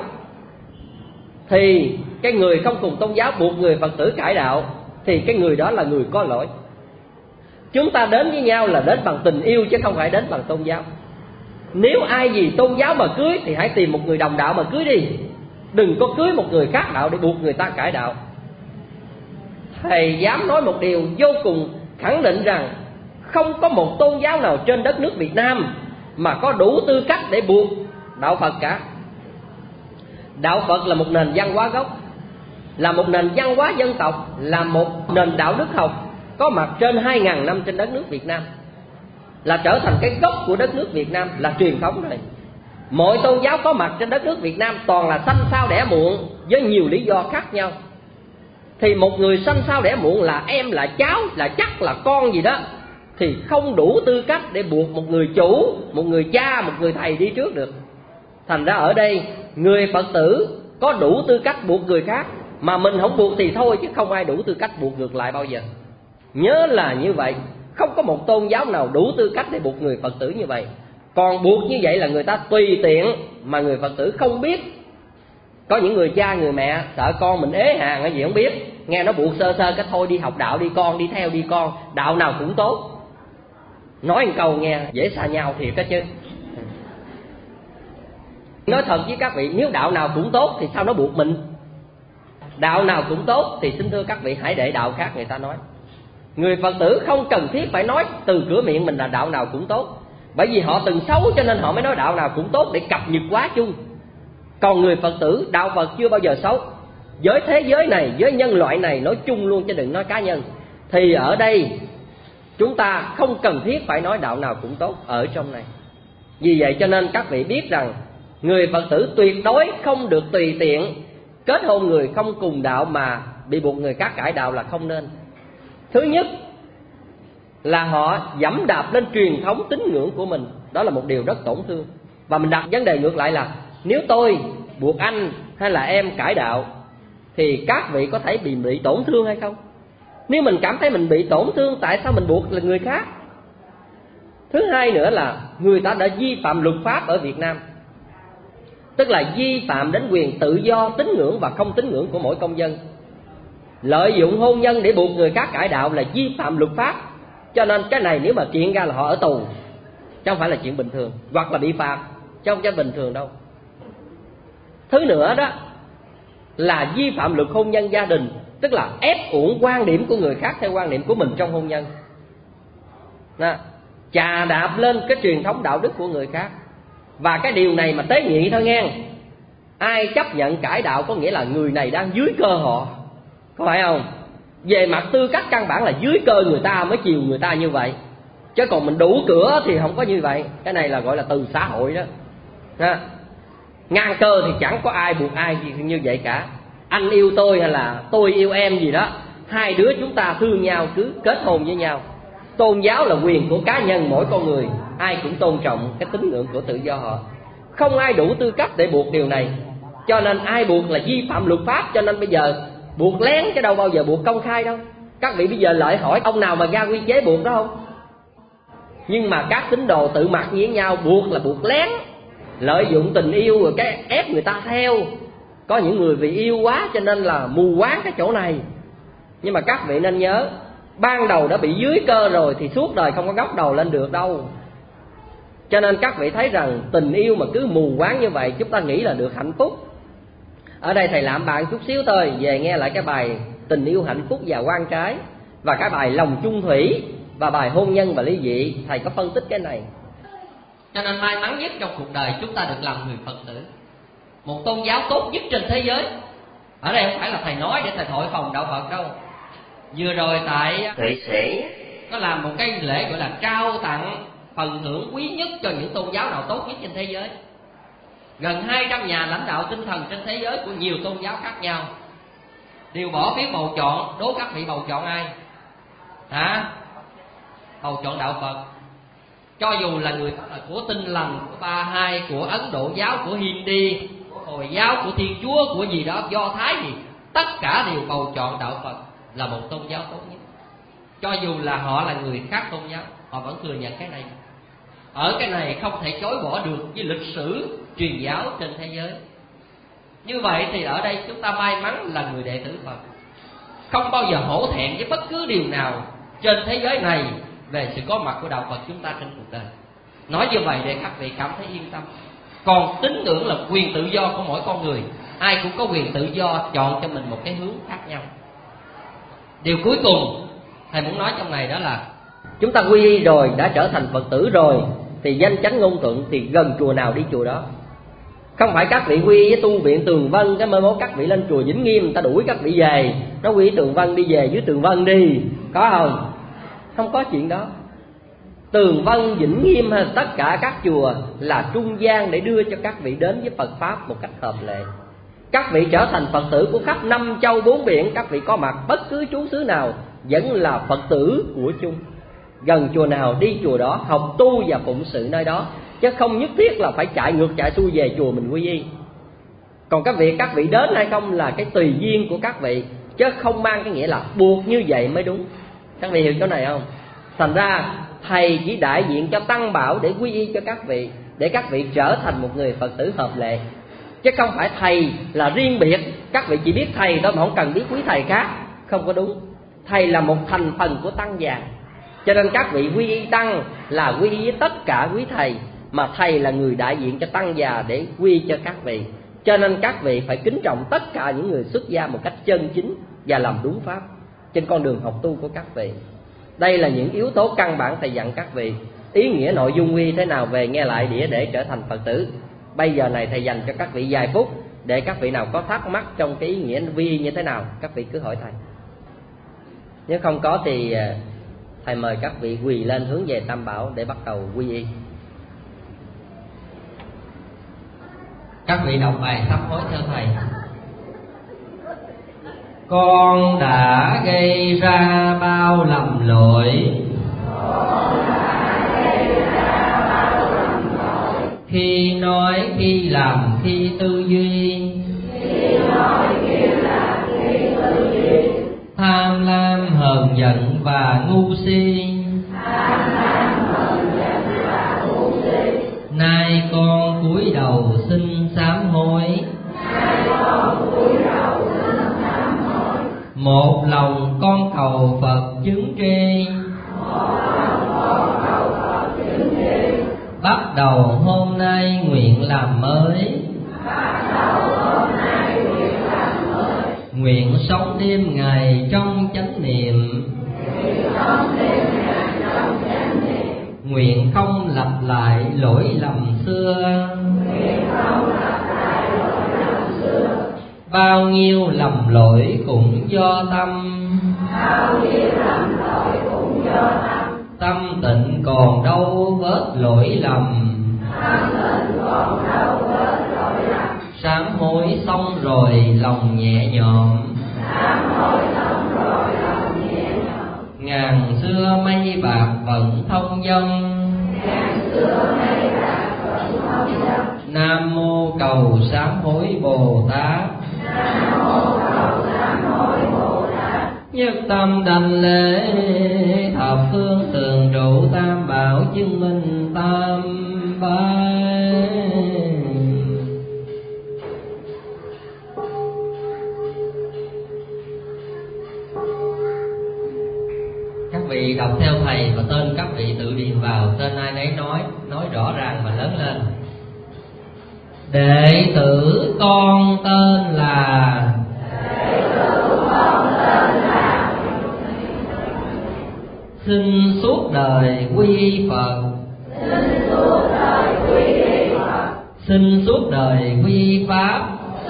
thì cái người không cùng tôn giáo buộc người Phật tử cải đạo, thì cái người đó là người có lỗi. Chúng ta đến với nhau là đến bằng tình yêu chứ không phải đến bằng tôn giáo. Nếu ai vì tôn giáo mà cưới thì hãy tìm một người đồng đạo mà cưới đi. Đừng có cưới một người khác đạo để buộc người ta cải đạo. Thầy dám nói một điều vô cùng khẳng định rằng không có một tôn giáo nào trên đất nước Việt Nam mà có đủ tư cách để buộc đạo Phật cả. Đạo Phật là một nền văn hóa gốc, là một nền văn hóa dân tộc, là một nền đạo đức học có mặt trên hai ngàn năm trên đất nước Việt Nam, là trở thành cái gốc của đất nước Việt Nam, là truyền thống rồi. Mọi tôn giáo có mặt trên đất nước Việt Nam toàn là sanh sao đẻ muộn với nhiều lý do khác nhau. Thì một người sanh sao đẻ muộn là em, là cháu, là chắc, là con gì đó, thì không đủ tư cách để buộc một người chủ, một người cha, một người thầy đi trước được. Thành ra ở đây người Phật tử có đủ tư cách buộc người khác, mà mình không buộc thì thôi, chứ không ai đủ tư cách buộc ngược lại bao giờ. Nhớ là như vậy, không có một tôn giáo nào đủ tư cách để buộc người Phật tử như vậy. Còn buộc như vậy là người ta tùy tiện, mà người Phật tử không biết. Có những người cha người mẹ sợ con mình ế hàng hay gì không biết, nghe nó buộc sơ sơ cái thôi đi học đạo đi con, đi theo đi con, đạo nào cũng tốt. Nói một câu nghe dễ xa nhau thiệt đó chứ. Nói thật với các vị, nếu đạo nào cũng tốt thì sao nó buộc mình? Đạo nào cũng tốt thì xin thưa các vị hãy để đạo khác người ta nói. Người Phật tử không cần thiết phải nói từ cửa miệng mình là đạo nào cũng tốt, bởi vì họ từng xấu cho nên họ mới nói đạo nào cũng tốt để cập nhật quá chung. Còn người Phật tử, đạo Phật chưa bao giờ xấu. Với thế giới này, với nhân loại này nói chung luôn chứ đừng nói cá nhân. Thì ở đây chúng ta không cần thiết phải nói đạo nào cũng tốt ở trong này. Vì vậy cho nên các vị biết rằng người Phật tử tuyệt đối không được tùy tiện kết hôn người không cùng đạo mà bị buộc người khác cải đạo là không nên. Thứ nhất là họ dẫm đạp lên truyền thống tín ngưỡng của mình, đó là một điều rất tổn thương. Và mình đặt vấn đề ngược lại là nếu tôi buộc anh hay là em cải đạo thì các vị có thể bị bị tổn thương hay không? Nếu mình cảm thấy mình bị tổn thương, tại sao mình buộc là người khác? Thứ hai nữa là người ta đã vi phạm luật pháp ở Việt Nam, tức là vi phạm đến quyền tự do tín ngưỡng và không tín ngưỡng của mỗi công dân. Lợi dụng hôn nhân để buộc người khác cải đạo là vi phạm luật pháp. Cho nên cái này nếu mà kiện ra là họ ở tù, chứ không phải là chuyện bình thường, hoặc là bị phạt, chứ không phải bình thường đâu. Thứ nữa đó là vi phạm luật hôn nhân gia đình, tức là ép uổng quan điểm của người khác theo quan điểm của mình trong hôn nhân, đó, chà đạp lên cái truyền thống đạo đức của người khác. Và cái điều này mà tế nhị thôi nghe. Ai chấp nhận cải đạo có nghĩa là người này đang dưới cơ họ, có phải không? Về mặt tư cách căn bản là dưới cơ người ta mới chiều người ta như vậy, chứ còn mình đủ cửa thì không có như vậy. Cái này là gọi là từ xã hội đó, đó. Ngang cơ thì chẳng có ai buộc ai gì như vậy cả. Anh yêu tôi hay là tôi yêu em gì đó, hai đứa chúng ta thương nhau cứ kết hôn với nhau. Tôn giáo là quyền của cá nhân mỗi con người, ai cũng tôn trọng cái tín ngưỡng của tự do họ. Không ai đủ tư cách để buộc điều này. Cho nên ai buộc là vi phạm luật pháp. Cho nên bây giờ buộc lén chứ đâu bao giờ buộc công khai đâu. Các vị bây giờ lại hỏi ông nào mà ra quy chế buộc đó không? Nhưng mà các tín đồ tự mặc với nhau, buộc là buộc lén, lợi dụng tình yêu rồi cái ép người ta theo. Có những người vì yêu quá cho nên là mù quáng cái chỗ này. Nhưng mà các vị nên nhớ, ban đầu đã bị dưới cơ rồi thì suốt đời không có ngóc đầu lên được đâu. Cho nên các vị thấy rằng tình yêu mà cứ mù quáng như vậy, chúng ta nghĩ là được hạnh phúc. Ở đây thầy làm bạn chút xíu thôi, về nghe lại cái bài Tình yêu hạnh phúc và quan trái, và cái bài Lòng chung thủy, và bài Hôn nhân và ly dị. Thầy có phân tích cái này. Cho nên may mắn nhất trong cuộc đời chúng ta được làm người Phật tử, một tôn giáo tốt nhất trên thế giới. Ở đây không phải là thầy nói để thầy thổi phồng đạo Phật đâu. Vừa rồi tại Thụy Sĩ có làm một cái lễ gọi là trao tặng phần thưởng quý nhất cho những tôn giáo nào tốt nhất trên thế giới. Gần hai trăm nhà lãnh đạo tinh thần trên thế giới của nhiều tôn giáo khác nhau đều bỏ phiếu bầu chọn. Đố các vị bầu chọn ai? Hả? Bầu chọn đạo Phật. Cho dù là người của Tin Lành, của Ba Hai, của Ấn Độ giáo, của Hindi, của Hồi giáo, của Thiên Chúa, của gì đó, Do Thái gì, tất cả đều bầu chọn đạo Phật là một tôn giáo tốt nhất. Cho dù là họ là người khác tôn giáo, họ vẫn thừa nhận cái này. Ở cái này không thể chối bỏ được với lịch sử truyền giáo trên thế giới. Như vậy thì ở đây chúng ta may mắn là người đệ tử Phật, không bao giờ hổ thẹn với bất cứ điều nào trên thế giới này về sự có mặt của đạo Phật chúng ta trên cuộc đời. Nói như vậy để các vị cảm thấy yên tâm. Còn tín ngưỡng là quyền tự do của mỗi con người, ai cũng có quyền tự do chọn cho mình một cái hướng khác nhau. Điều cuối cùng thầy muốn nói trong này đó là chúng ta quy y rồi, đã trở thành Phật tử rồi, thì danh chánh ngôn thuận, thì gần chùa nào đi chùa đó. Không phải các vị quy y với tu viện Tường Vân, cái mai mốt các vị lên chùa Vĩnh Nghiêm, người ta đuổi các vị về, nó quy y Tường Vân đi về dưới Tường Vân đi, có không? Không có chuyện đó. Tường Vân, Vĩnh Nghiêm hay tất cả các chùa là trung gian để đưa cho các vị đến với Phật Pháp một cách hợp lệ. Các vị trở thành Phật tử của khắp năm châu bốn biển, các vị có mặt bất cứ trú xứ nào vẫn là Phật tử của chung. Gần chùa nào đi chùa đó, học tu và phụng sự nơi đó, chứ không nhất thiết là phải chạy ngược chạy xuôi về chùa mình quy y. Còn các vị các vị đến hay không là cái tùy duyên của các vị, chứ không mang cái nghĩa là buộc như vậy mới đúng. Các vị hiểu chỗ này không? Thành ra thầy chỉ đại diện cho Tăng Bảo để quy y cho các vị, để các vị trở thành một người Phật tử hợp lệ, chứ không phải thầy là riêng biệt. Các vị chỉ biết thầy thôi mà không cần biết quý thầy khác, không có đúng. Thầy là một thành phần của tăng già, cho nên các vị quy y tăng là quy y với tất cả quý thầy, mà thầy là người đại diện cho tăng già để quy cho các vị. Cho nên các vị phải kính trọng tất cả những người xuất gia một cách chân chính và làm đúng pháp trên con đường học tu của các vị. Đây là những yếu tố căn bản thầy dặn các vị. Ý nghĩa nội dung quy thế nào về nghe lại đĩa để trở thành Phật tử. Bây giờ này thầy dành cho các vị vài phút, để các vị nào có thắc mắc trong cái ý nghĩa quy như thế nào, các vị cứ hỏi thầy. Nếu không có thì thầy mời các vị quỳ lên hướng về Tam Bảo để bắt đầu quy y. Các vị đọc bài sám hối theo thầy. Con đã gây ra bao lầm lỗi, khi nói, khi làm, khi tư duy, tham lam, hờn giận và ngu si. Nay con cúi đầu xin sám hối, một lòng con cầu Phật chứng tri. Bắt đầu hôm nay nguyện làm mới, nguyện sống đêm ngày trong chánh niệm, nguyện không lặp lại lỗi lầm xưa. Bao nhiêu lầm lỗi cũng do tâm, tâm tịnh còn đâu vết lỗi lầm. Sám hối xong rồi lòng nhẹ nhõm, ngàn xưa mây bạc vẫn thông dong. Nam mô cầu sám hối Bồ Tát. Nhất tâm đảnh lễ thập phương tường trụ Tam Bảo chứng minh tam bái. Các vị đọc theo thầy và tên các vị tự điền vào, tên ai nấy nói, nói rõ ràng và lớn lên. Đệ tử con tên là, xin suốt đời quy Phật, xin suốt đời quy Pháp,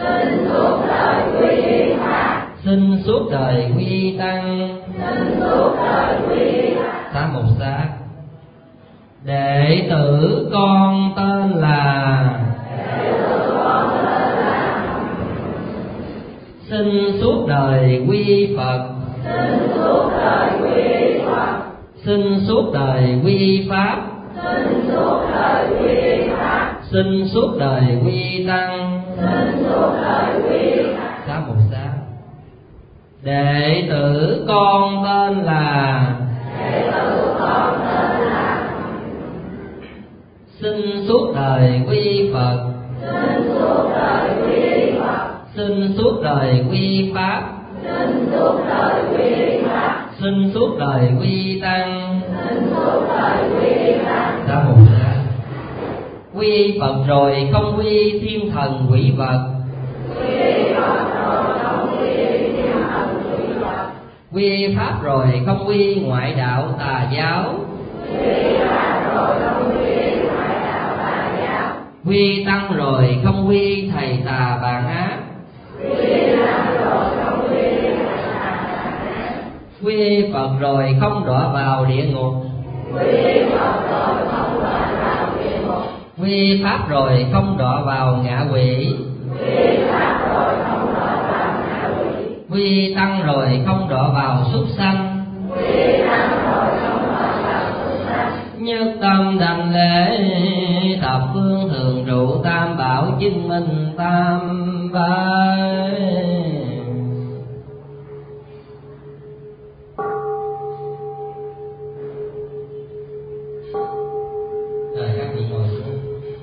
xin suốt đời quy Tăng. Xá một xá. Đệ tử con tên là, xin suốt đời quy Phật, xin suốt đời quy Pháp, xin suốt đời quy Tăng. Xá một xá. Đệ tử con tên là, xin suốt đời quy Phật, xin suốt đời quy Pháp, Xin suốt đời quy tăng. Ra một ra. Quy Phật rồi không quy thiên thần quỷ vật. Quy Pháp rồi không quy ngoại đạo tà giáo. Quy Tăng rồi không quy thầy tà bạn ác. Quy Phật rồi không đọa vào địa ngục. Quy Pháp rồi không đọa vào ngạ quỷ. Quy Tăng rồi không đọa vào súc sanh. Nhất tâm đảnh lễ thập phương thường trụ tam bảo chứng minh tam bái. Rồi các vị ngồi xuống.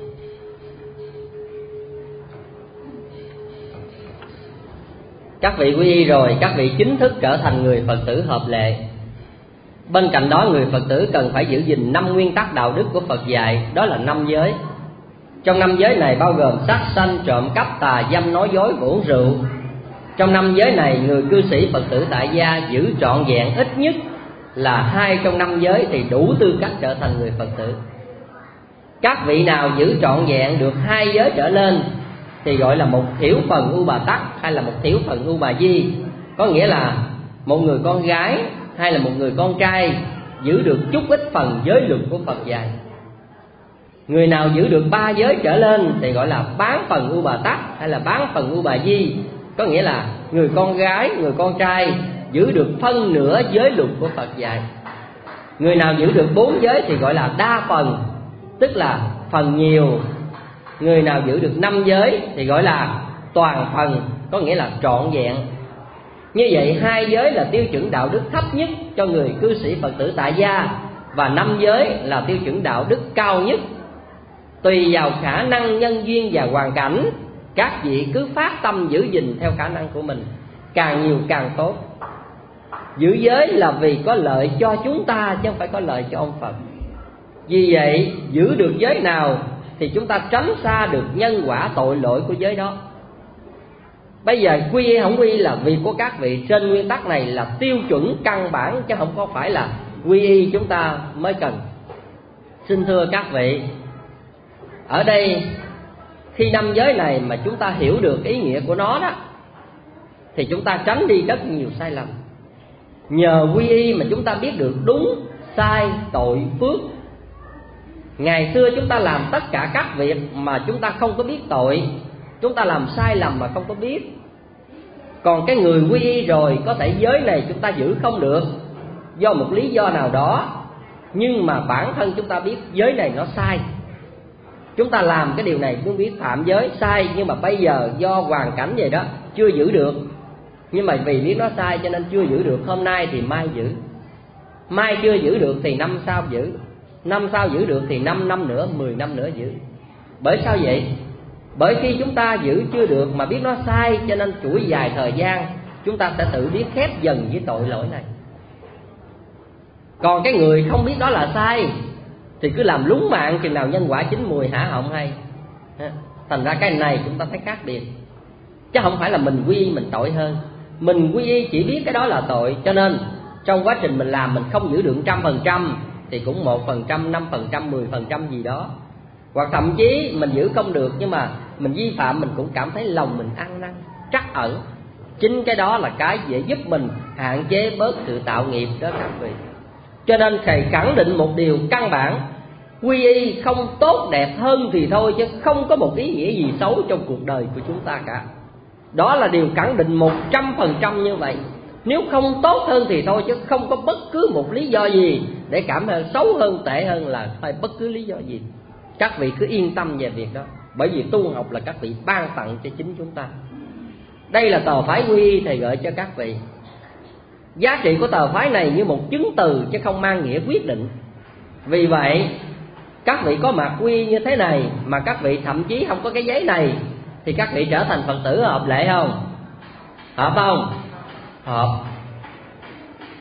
Các vị quy y rồi, các vị chính thức trở thành người Phật tử hợp lệ. Bên cạnh đó, người Phật tử cần phải giữ gìn năm nguyên tắc đạo đức của Phật dạy, đó là năm giới. Trong năm giới này bao gồm sát sanh, trộm cắp, tà dâm, nói dối, uống rượu. Trong năm giới này, người cư sĩ Phật tử tại gia giữ trọn vẹn ít nhất là hai trong năm giới thì đủ tư cách trở thành người Phật tử. Các vị nào giữ trọn vẹn được hai giới trở lên thì gọi là một thiểu phần U Bà Tắc hay là một thiểu phần U Bà Di. Có nghĩa là một người con gái hay là một người con trai giữ được chút ít phần giới luật của Phật dạy. Người nào giữ được ba giới trở lên thì gọi là bán phần U Bà Tắc hay là bán phần U Bà Di. Có nghĩa là người con gái, người con trai giữ được phân nửa giới luật của Phật dạy. Người nào giữ được bốn giới thì gọi là đa phần, tức là phần nhiều. Người nào giữ được năm giới thì gọi là toàn phần, có nghĩa là trọn vẹn. Như vậy hai giới là tiêu chuẩn đạo đức thấp nhất cho người cư sĩ Phật tử tại gia, và năm giới là tiêu chuẩn đạo đức cao nhất. Tùy vào khả năng, nhân duyên và hoàn cảnh, các vị cứ phát tâm giữ gìn theo khả năng của mình, càng nhiều càng tốt. Giữ giới là vì có lợi cho chúng ta chứ không phải có lợi cho ông Phật. Vì vậy giữ được giới nào thì chúng ta tránh xa được nhân quả tội lỗi của giới đó. Bây giờ quy y không quy y là việc của các vị. Trên nguyên tắc này là tiêu chuẩn căn bản, chứ không có phải là quy y chúng ta mới cần. Xin thưa các vị, ở đây khi năm giới này mà chúng ta hiểu được ý nghĩa của nó đó thì chúng ta tránh đi rất nhiều sai lầm. Nhờ quy y mà chúng ta biết được đúng, sai, tội, phước. Ngày xưa chúng ta làm tất cả các việc mà chúng ta không có biết tội, chúng ta làm sai lầm mà không có biết. Còn cái người quy y rồi, có thể giới này chúng ta giữ không được do một lý do nào đó, nhưng mà bản thân chúng ta biết giới này nó sai. Chúng ta làm cái điều này cũng biết phạm giới sai, nhưng mà bây giờ do hoàn cảnh vậy đó chưa giữ được. Nhưng mà vì biết nó sai cho nên chưa giữ được. Hôm nay thì mai giữ, mai chưa giữ được thì năm sau giữ, năm sau giữ được thì năm năm nữa, mười năm nữa giữ. Bởi sao vậy? Bởi khi chúng ta giữ chưa được mà biết nó sai, cho nên chuỗi dài thời gian chúng ta sẽ tự biết khép dần với tội lỗi này. Còn cái người không biết đó là sai thì cứ làm lúng mạng, chừng nào nhân quả chín mùi hả họng hay. Thành ra cái này chúng ta thấy khác biệt. Chứ không phải là mình quy y mình tội hơn. Mình quy y chỉ biết cái đó là tội, cho nên trong quá trình mình làm mình không giữ được trăm phần trăm thì cũng một phần trăm, năm phần trăm, mười phần trăm gì đó. Hoặc thậm chí mình giữ không được nhưng mà mình vi phạm, mình cũng cảm thấy lòng mình ăn năn, trắc ẩn. Chính cái đó là cái dễ giúp mình hạn chế bớt sự tạo nghiệp đó các vị. Cho nên thầy khẳng định một điều căn bản: quy y không tốt đẹp hơn thì thôi, chứ không có một ý nghĩa gì xấu trong cuộc đời của chúng ta cả. Đó là điều khẳng định một trăm phần trăm như vậy. Nếu không tốt hơn thì thôi, chứ không có bất cứ một lý do gì để cảm thấy xấu hơn, tệ hơn là phải bất cứ lý do gì. Các vị cứ yên tâm về việc đó, bởi vì tu học là các vị ban tặng cho chính chúng ta. Đây là tờ phái quy y thầy gợi cho các vị. Giá trị của tờ phái này như một chứng từ chứ không mang nghĩa quyết định. Vì vậy các vị có mặt quy y như thế này mà các vị thậm chí không có cái giấy này thì các vị trở thành Phật tử hợp lệ không? Hợp không? Hợp.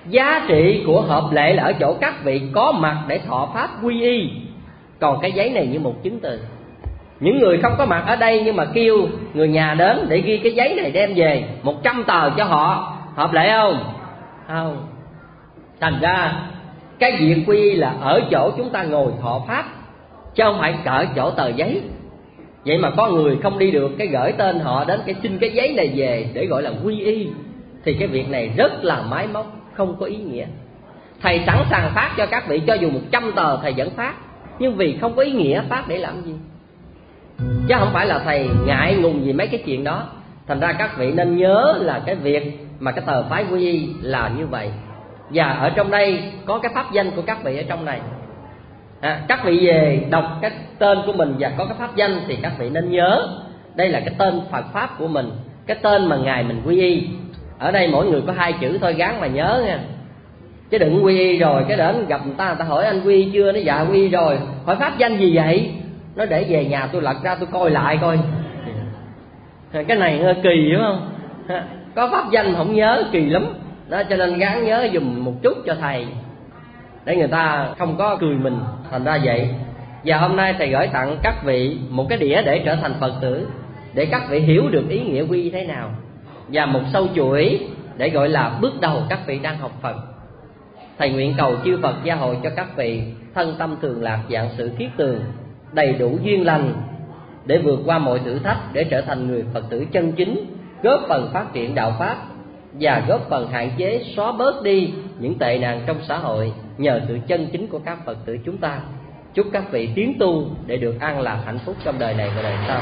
Giá trị của hợp lệ là ở chỗ các vị có mặt để thọ pháp quy y. Còn cái giấy này như một chứng từ. Những người không có mặt ở đây nhưng mà kêu người nhà đến để ghi cái giấy này đem về một trăm tờ cho họ, hợp lệ không? Không. Thành ra cái việc quy y là ở chỗ chúng ta ngồi thọ pháp, chứ không phải ở chỗ tờ giấy. Vậy mà có người không đi được, cái gửi tên họ đến cái xin cái giấy này về để gọi là quy y, thì cái việc này rất là máy móc, không có ý nghĩa. Thầy sẵn sàng phát cho các vị cho dù một trăm tờ thầy vẫn phát, nhưng vì không có ý nghĩa phát để làm gì, chứ không phải là thầy ngại ngùng gì mấy cái chuyện đó. Thành ra các vị nên nhớ là cái việc mà cái tờ phái quy y là như vậy. Và ở trong đây có cái pháp danh của các vị ở trong này. À, các vị về đọc cái tên của mình và có cái pháp danh thì các vị nên nhớ đây là cái tên Phật pháp của mình, cái tên mà ngày mình quy y. Ở đây mỗi người có hai chữ thôi, gắng mà nhớ nha. Chứ đừng quy y rồi cái đến gặp người ta, người ta hỏi anh quy y chưa, nó dạ quy y rồi. Hỏi pháp danh gì vậy? Nó để về nhà tôi lật ra tôi coi lại coi. Cái này hơi kỳ đúng không? Có pháp danh không nhớ kỳ lắm. Đó, cho nên gắng nhớ dùm một chút cho thầy, để người ta không có cười mình. Thành ra vậy. Và hôm nay thầy gửi tặng các vị một cái đĩa để trở thành Phật tử, để các vị hiểu được ý nghĩa quy y thế nào, và một sâu chuỗi để gọi là bước đầu các vị đang học Phật. Thầy nguyện cầu chư Phật gia hộ cho các vị thân tâm thường lạc, vạn sự kiết tường, đầy đủ duyên lành để vượt qua mọi thử thách, để trở thành người Phật tử chân chính, góp phần phát triển đạo pháp và góp phần hạn chế xóa bớt đi những tệ nạn trong xã hội nhờ sự chân chính của các Phật tử chúng ta. Chúc các vị tiến tu để được an lạc hạnh phúc trong đời này và đời sau.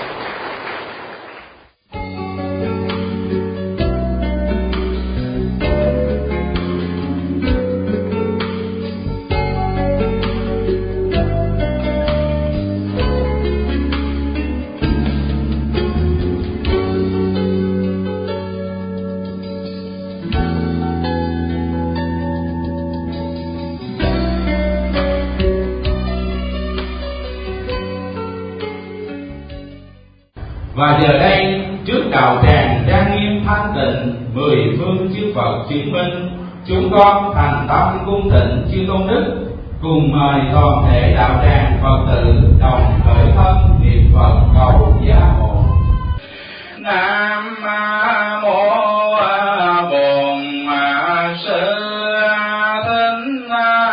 Và giờ đây trước đạo tràng trang nghiêm thanh tịnh, mười phương chư Phật chứng minh, chúng con thành tâm cung thịnh chư tôn đức, cùng mời toàn thể đạo tràng Phật tử đồng khởi thân niệm Phật cầu gia hộ. Nam mô Bổn Sư Thích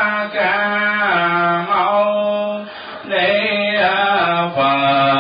Ca Mâu Ni Phật.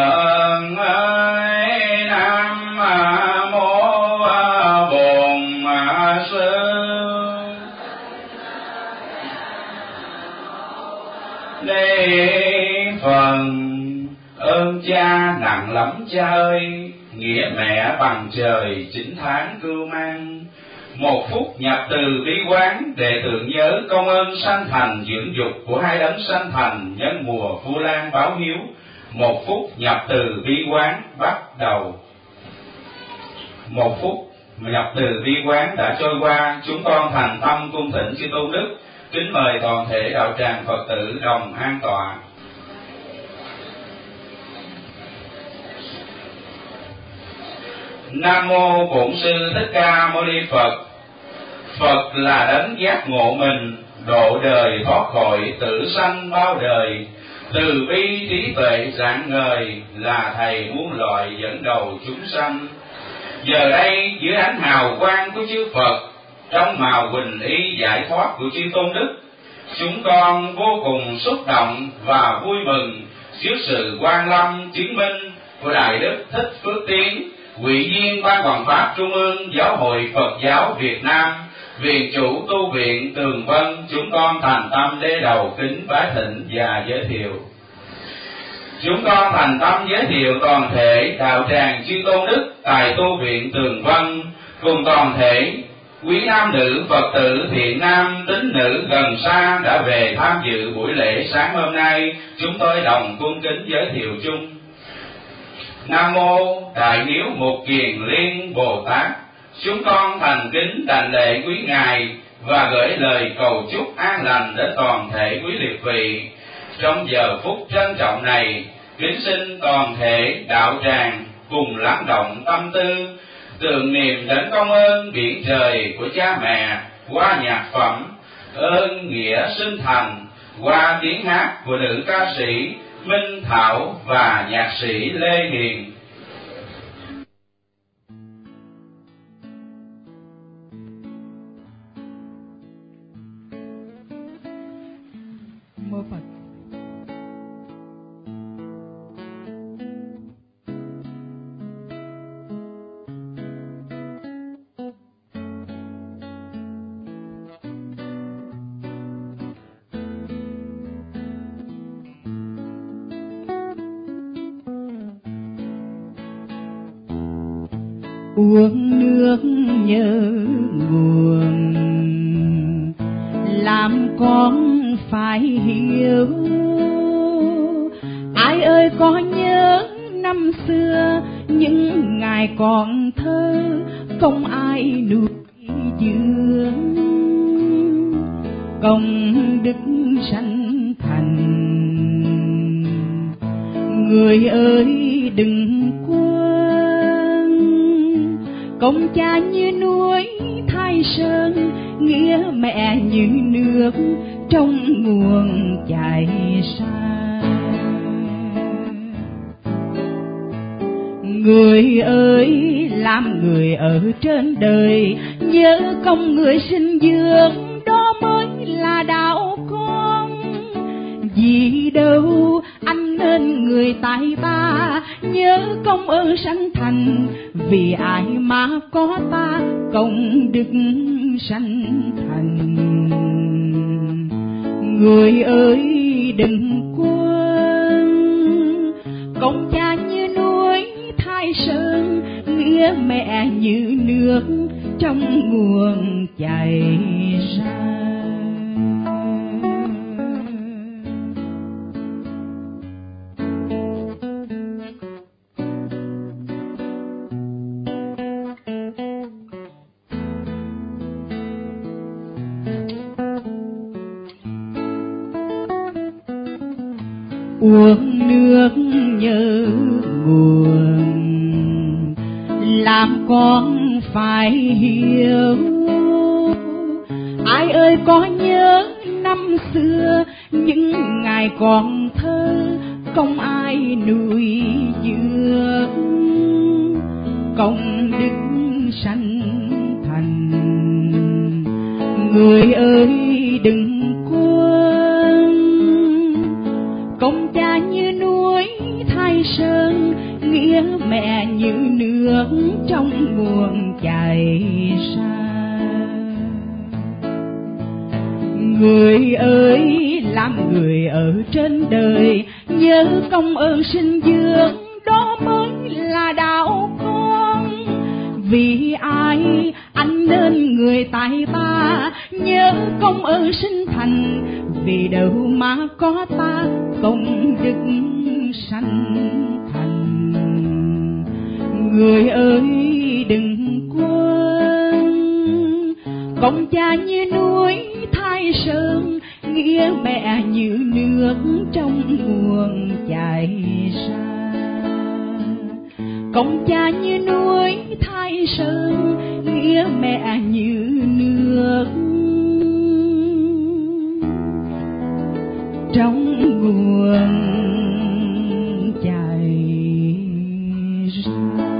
Ơn cha nặng lắm cha ơi, nghĩa mẹ bằng trời chín tháng cưu mang. Một phút nhập từ bi quán để tưởng nhớ công ơn sanh thành dưỡng dục của hai đấng sanh thành nhân mùa Vu Lan báo hiếu. Một phút nhập từ bi quán bắt đầu. Một phút nhập từ bi quán đã trôi qua, chúng con thành tâm cung thỉnh chư tôn đức, kính mời toàn thể đạo tràng Phật tử đồng an tọa. Nam mô Bổn Sư Thích Ca Mâu Ni Phật. Phật là đấng giác ngộ mình, độ đời thoát khỏi tử sanh bao đời. Từ bi trí tuệ rạng ngời, là thầy muôn loài dẫn đầu chúng sanh. Giờ đây dưới ánh hào quang của chư Phật, trong màu huỳnh y giải thoát của chư tôn đức, chúng con vô cùng xúc động và vui mừng trước sự quan lâm chứng minh của Đại Đức Thích Phước Tiến, Ủy viên Ban Hoàng pháp Trung ương Giáo hội Phật giáo Việt Nam, viện chủ tu viện Tường Vân. Chúng con thành tâm đế đầu kính bái thỉnh và giới thiệu. Chúng con thành tâm giới thiệu toàn thể đạo tràng chư tôn đức tại tu viện Tường Vân, cùng toàn thể quý nam nữ Phật tử thiện nam tín nữ gần xa đã về tham dự buổi lễ sáng hôm nay. Chúng tôi đồng cung kính giới thiệu chung. Nam mô Đại Hiếu Mục Kiền Liên Bồ Tát. Chúng con thành kính đảnh lễ quý ngài và gửi lời cầu chúc an lành đến toàn thể quý liệt vị. Trong giờ phút trân trọng này, kính xin toàn thể đạo tràng cùng lắng động tâm tư, tưởng niệm đến công ơn biển trời của cha mẹ, qua nhạc phẩm Ơn Nghĩa Sinh Thành, qua tiếng hát của nữ ca sĩ Minh Thảo và nhạc sĩ Lê Hiền. Mô Phật. Uống nước nhớ nguồn, làm con phải hiểu. Ai ơi có nhớ năm xưa, những ngày còn thơ, không ai nuôi dưỡng. Công đức sanh thành, người ơi đừng quên. Công cha như núi Thái Sơn, nghĩa mẹ như nước trong nguồn chảy xa. Người ơi làm người ở trên đời, nhớ công người sinh dưỡng, đó mới là đạo con. Vì đâu anh nên người tài ba, nhớ công ơn sanh thành. Vì ai mà có ta, công đức sanh thành. Người ơi đừng quên, công cha như núi Thái Sơn, nghĩa mẹ như nước trong nguồn chảy ra. Uống nước nhớ nguồn, làm con phải hiểu. Ai ơi có nhớ năm xưa, những ngày còn thơ, không ai nuôi dưỡng. Công đức sanh thành, người ơi đừng quên. Công cha như núi Thái Sơn, nghĩa mẹ như nước trong nguồn chảy xa. Người ơi làm người ở trên đời, nhớ công ơn sinh dưỡng, đó mới là đạo con. Vì ai anh nên người tài ba, nhớ công ơn sinh thành. Vì đâu mà có ta, công đức sanh thành. Người ơi đừng quên, công cha như núi Thái Sơn, nghĩa mẹ như nước trong nguồn chảy xa. Công cha như núi Thái Sơn, nghĩa mẹ như nước trong nguồn chảy ra.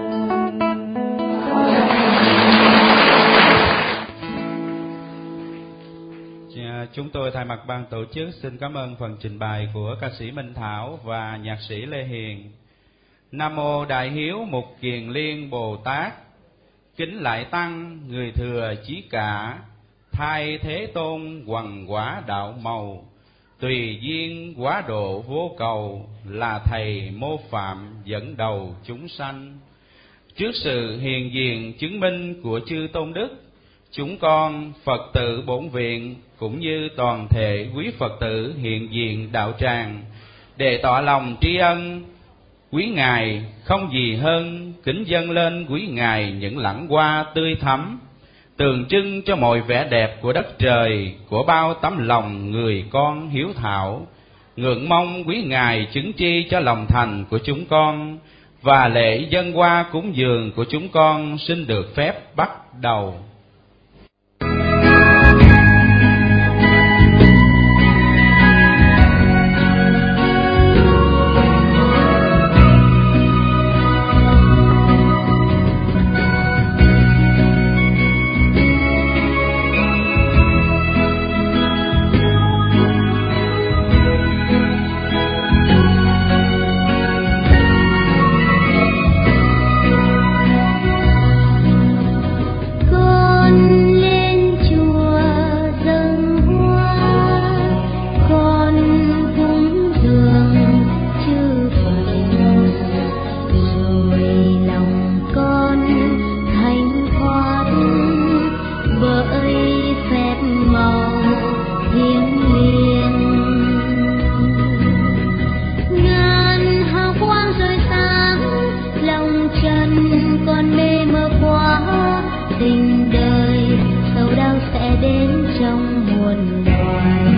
Chúng tôi thay mặt ban tổ chức xin cảm ơn phần trình bày của ca sĩ Minh Thảo và nhạc sĩ Lê Hiền. Nam mô Đại Hiếu Mục Kiền Liên Bồ Tát, kính lại tăng người thừa chí cả, thay thế tôn hoằng quả đạo màu, tùy duyên quá độ vô cầu, là thầy mô phạm dẫn đầu chúng sanh. Trước sự hiền diện chứng minh của chư tôn đức, chúng con Phật tử Bổn Viện cũng như toàn thể quý Phật tử hiện diện đạo tràng, để tỏ lòng tri ân quý ngài, không gì hơn kính dâng lên quý ngài những lẵng hoa tươi thắm, tượng trưng cho mọi vẻ đẹp của đất trời, của bao tấm lòng người con hiếu thảo. Ngưỡng mong quý ngài chứng chi cho lòng thành của chúng con, và lễ dâng hoa cúng dường của chúng con xin được phép bắt đầu. trong muôn loài.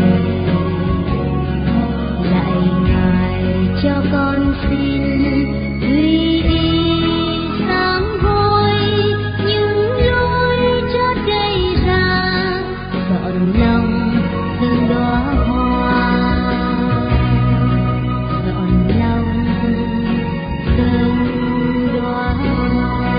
Lạy Ngài cho con xin quy y sám hối những lỗi chót gây ra, dọn lòng hương đóa hoa, dọn lòng hương đóa hoa.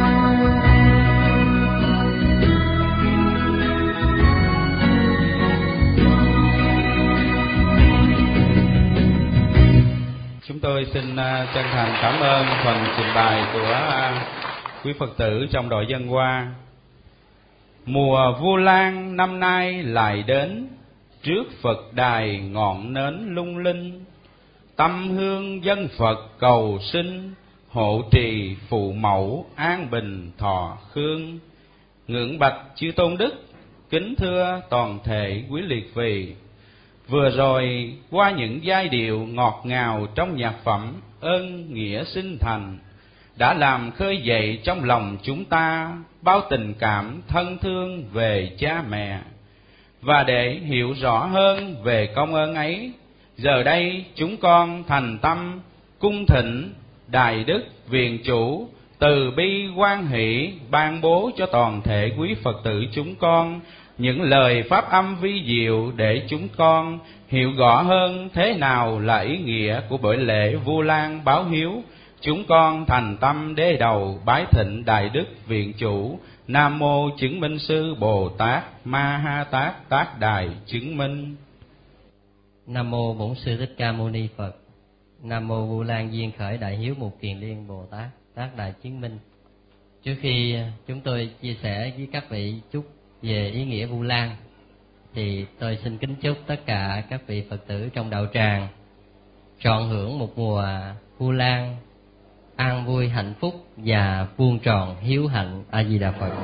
Chúng tôi xin chân thành cảm ơn phần trình bày của quý Phật tử trong đội dân hoa. Mùa Vu Lan năm nay lại đến, trước Phật đài ngọn nến lung linh, tâm hương dân Phật cầu sinh, hộ trì phụ mẫu an bình thọ khương. Ngưỡng bạch chư tôn đức, kính thưa toàn thể quý liệt vị. Vừa rồi qua những giai điệu ngọt ngào trong nhạc phẩm Ơn Nghĩa Sinh Thành đã làm khơi dậy trong lòng chúng ta bao tình cảm thân thương về cha mẹ. Và để hiểu rõ hơn về công ơn ấy, giờ đây chúng con thành tâm cung thỉnh Đại Đức Viện Chủ từ bi hoan hỷ ban bố cho toàn thể quý Phật tử chúng con những lời pháp âm vi diệu để chúng con hiểu rõ hơn thế nào là ý nghĩa của buổi lễ Vu Lan báo hiếu. Chúng con thành tâm đế đầu bái thịnh Đại Đức Viện Chủ. Nam mô Chứng Minh Sư Bồ Tát Ma Ha Tát Tác Đài chứng minh. Nam mô Bổn Sư Thích Ca Mâu Ni Phật. Nam mô Vu Lan Duyên Khởi Đại Hiếu Mục Kiền Liên Bồ Tát Tác Đài chứng minh. Trước khi chúng tôi chia sẻ với các vị chút về ý nghĩa Vu Lan, thì tôi xin kính chúc tất cả các vị Phật tử trong đạo tràng trọn hưởng một mùa Vu Lan an vui hạnh phúc và vuông tròn hiếu hạnh. A Di Đà Phật.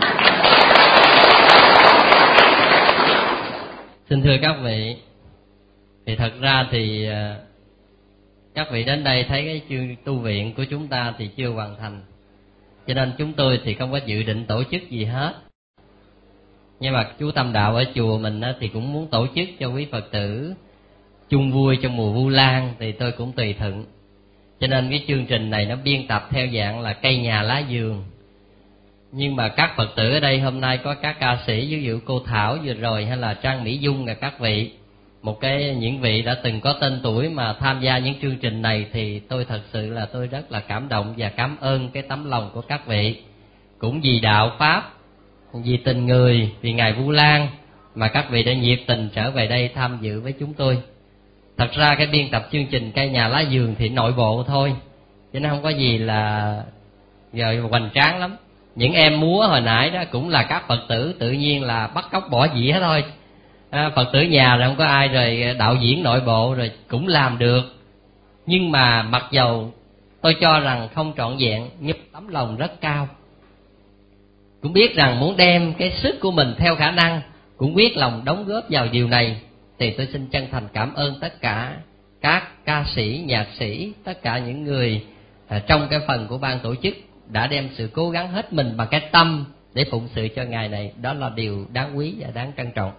Xin thưa các vị, thì thật ra thì các vị đến đây thấy cái chương tu viện của chúng ta thì chưa hoàn thành, cho nên chúng tôi thì không có dự định tổ chức gì hết. Nhưng mà chú Tâm Đạo ở chùa mình thì cũng muốn tổ chức cho quý Phật tử chung vui trong mùa Vu Lan, thì tôi cũng tùy thuận. Cho nên cái chương trình này nó biên tập theo dạng là cây nhà lá vườn. Nhưng mà các Phật tử ở đây hôm nay có các ca sĩ, ví dụ cô Thảo vừa rồi hay là Trang Mỹ Dung là các vị, một cái những vị đã từng có tên tuổi mà tham gia những chương trình này, thì tôi thật sự là tôi rất là cảm động và cảm ơn cái tấm lòng của các vị. Cũng vì đạo Pháp, vì tình người, vì ngày Vu Lan mà các vị đã nhiệt tình trở về đây tham dự với chúng tôi. Thật ra cái biên tập chương trình cây nhà lá vườn thì nội bộ thôi, chứ nó không có gì là giờ hoành tráng lắm. Những em múa hồi nãy đó cũng là các Phật tử tự nhiên là bắt cóc bỏ dĩa thôi. À, Phật tử nhà rồi không có ai, rồi đạo diễn nội bộ rồi cũng làm được. Nhưng mà mặc dầu tôi cho rằng không trọn vẹn, nhưng tấm lòng rất cao. Cũng biết rằng muốn đem cái sức của mình theo khả năng, cũng quyết lòng đóng góp vào điều này. Thì tôi xin chân thành cảm ơn tất cả các ca sĩ, nhạc sĩ, tất cả những người à, trong cái phần của ban tổ chức đã đem sự cố gắng hết mình bằng cái tâm để phụng sự cho ngày này. Đó là điều đáng quý và đáng trân trọng.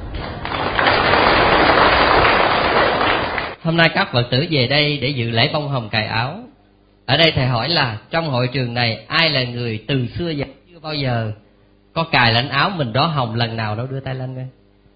Hôm nay các Phật tử về đây để dự lễ bông hồng cài áo. Ở đây thầy hỏi là trong hội trường này ai là người từ xưa giờ chưa bao giờ có cài lên áo mình đó hồng lần nào đâu, đưa tay lên coi.